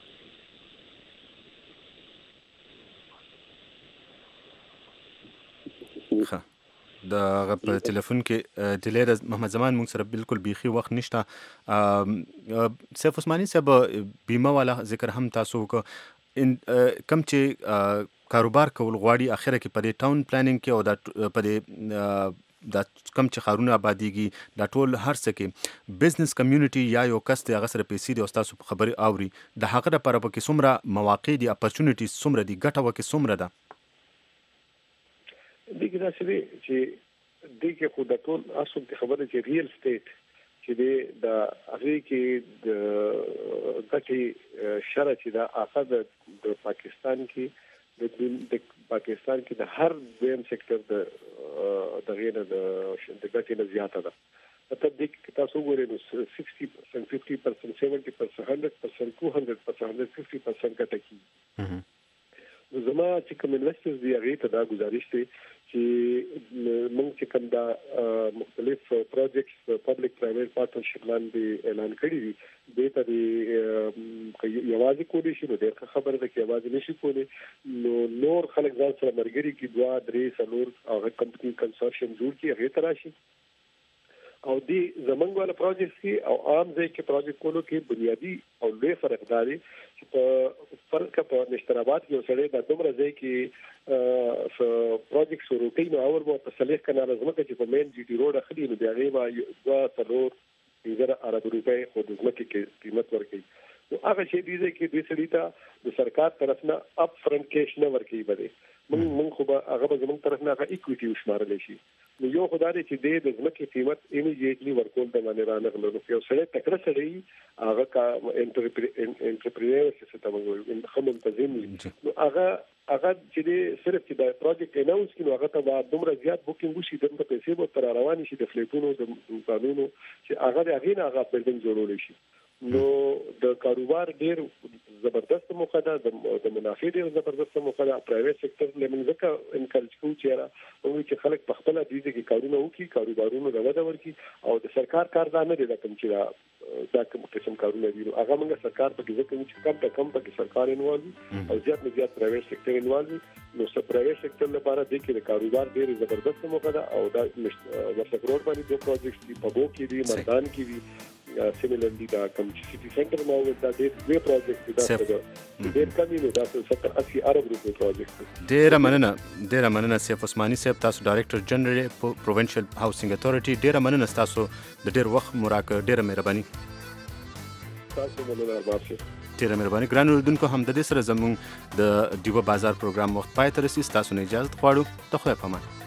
ښه د په ټلیفون کې ډیلر محمد زمان موږ سره بالکل بیخي وخت نشته سیف عثماني صاحب بیمه والا ذکر هم تاسو کو کم چې کاروبار کول غواړي اخره کې په دې ټاون پلانینګ کې او د په دې د کم چې خارونه آبادیږي دا ټول هر څه کې بزنس کمیونټي یا یو کس ته هغه سره پیسې دي او تاسو په خبري اوري د هغه لپاره په کې څومره مواقع دي اپورچونټیز څومره دي ګټه وکي څومره ده دغه چې دغه خو د ټول اصل د خبره چې ریل سټیټ چې د هغه کې د ګټي شرع چې د اخذ د پاکستان کې د پاکستان کې د هر دویم سېکټر د غیر د ګټي نه زیاته ده مطلب د تاسو ګورئ نو 60% 50% 70% 100% 200% 150% ګټه کی نو زما چې کوم انویسټرز دی هغه ته دا گزارش دی چې موږ چې کوم دا مختلف پروجیکټس پبلک پرایویټ پارټنرشپ لاندې اعلان کړی دي د ته یوازې کولی شي نو د خبره ده کې یوازې نشي کولی نو نور خلک ځان سره مرګري کې 2 3 4 هغه کمپنی کنسورشیم جوړ کی هغه تراشي او دی زمنګ والا پروجیکټ کې او عام ځای کې پروجیکټ کولو کې بنیادی او لوی فرق دی چې په فرق په نشترابات کې اوسړې د دومره ځای کې پروجیکټ شروع کړي نو اور په صلیح کنه زمکه چې په مین جی ټي روډ اخلي نو بیا غي 2 ارب روپے خو د زمکه کې قیمت ورکړي نو هغه شی دی چې د سړي ته د سرکار طرف نه اپ فرنٹ کیش نه ورکړي بده موږ خو هغه زموږ طرف نه هغه اکوئټي وشمارل شي نو یو خدای چې د زمکه قیمت ایمیډیټلی ورکول د باندې رانغلو نو یو سړی تکړه سړی هغه کا انټرپرینور څه ته وایي خو منتظم نو هغه چې صرف چې د پروجیکټ اناونس کینو هغه ته دومره زیات بوکینګ وشي د پیسې به تر روان شي د فلیټونو د قانونو چې هغه نه هغه بلډینګ جوړول شي نو د کاروبار ډیر زبردست موقع ده د منافع ډیر زبردست موقع ده. پرایویټ سېکټر لمن ځکه انکریج کوي چې چې خلک په خپل د دې کارونه وکړي، کاروبارونو د وده ورکړي، او د سرکار کار دا نه دی کوم چې دا کوم قسم کارونه دي. هغه موږ سرکار په کې ځکه چې کم ته کم په کې سرکار انوالو او زیات نه زیات پرایویټ سېکټر انوالو. نو پرایویټ سېکټر لپاره د کې کاروبار ډیر زبردست موقع ده. او دا ورسک روډ باندې دوه پروجیکټ دي، په بو کې دي، مردان کې دي. سیملرلی دا کوم سیټي سنټر ما ودا د دې پروجیکټ دا ډېر کمی نه دا 70-80 ارب روپے پروجیکټ. ډېر مننه سیف عثماني صاحب، تاسو ډایریکټر جنرال پروینشل هاوسینګ اتھارټي. ډېر مننه تاسو د ډېر وخت مراکه، ډېر مهرباني. تاسو مننه ارباب صاحب، ډېر مهرباني. ګران اوریدونکو، هم د دې سره زموږ د ډیوه بازار پروګرام وخت پای ته رسیدي. تاسو نه اجازه غواړو. ته خو په امان.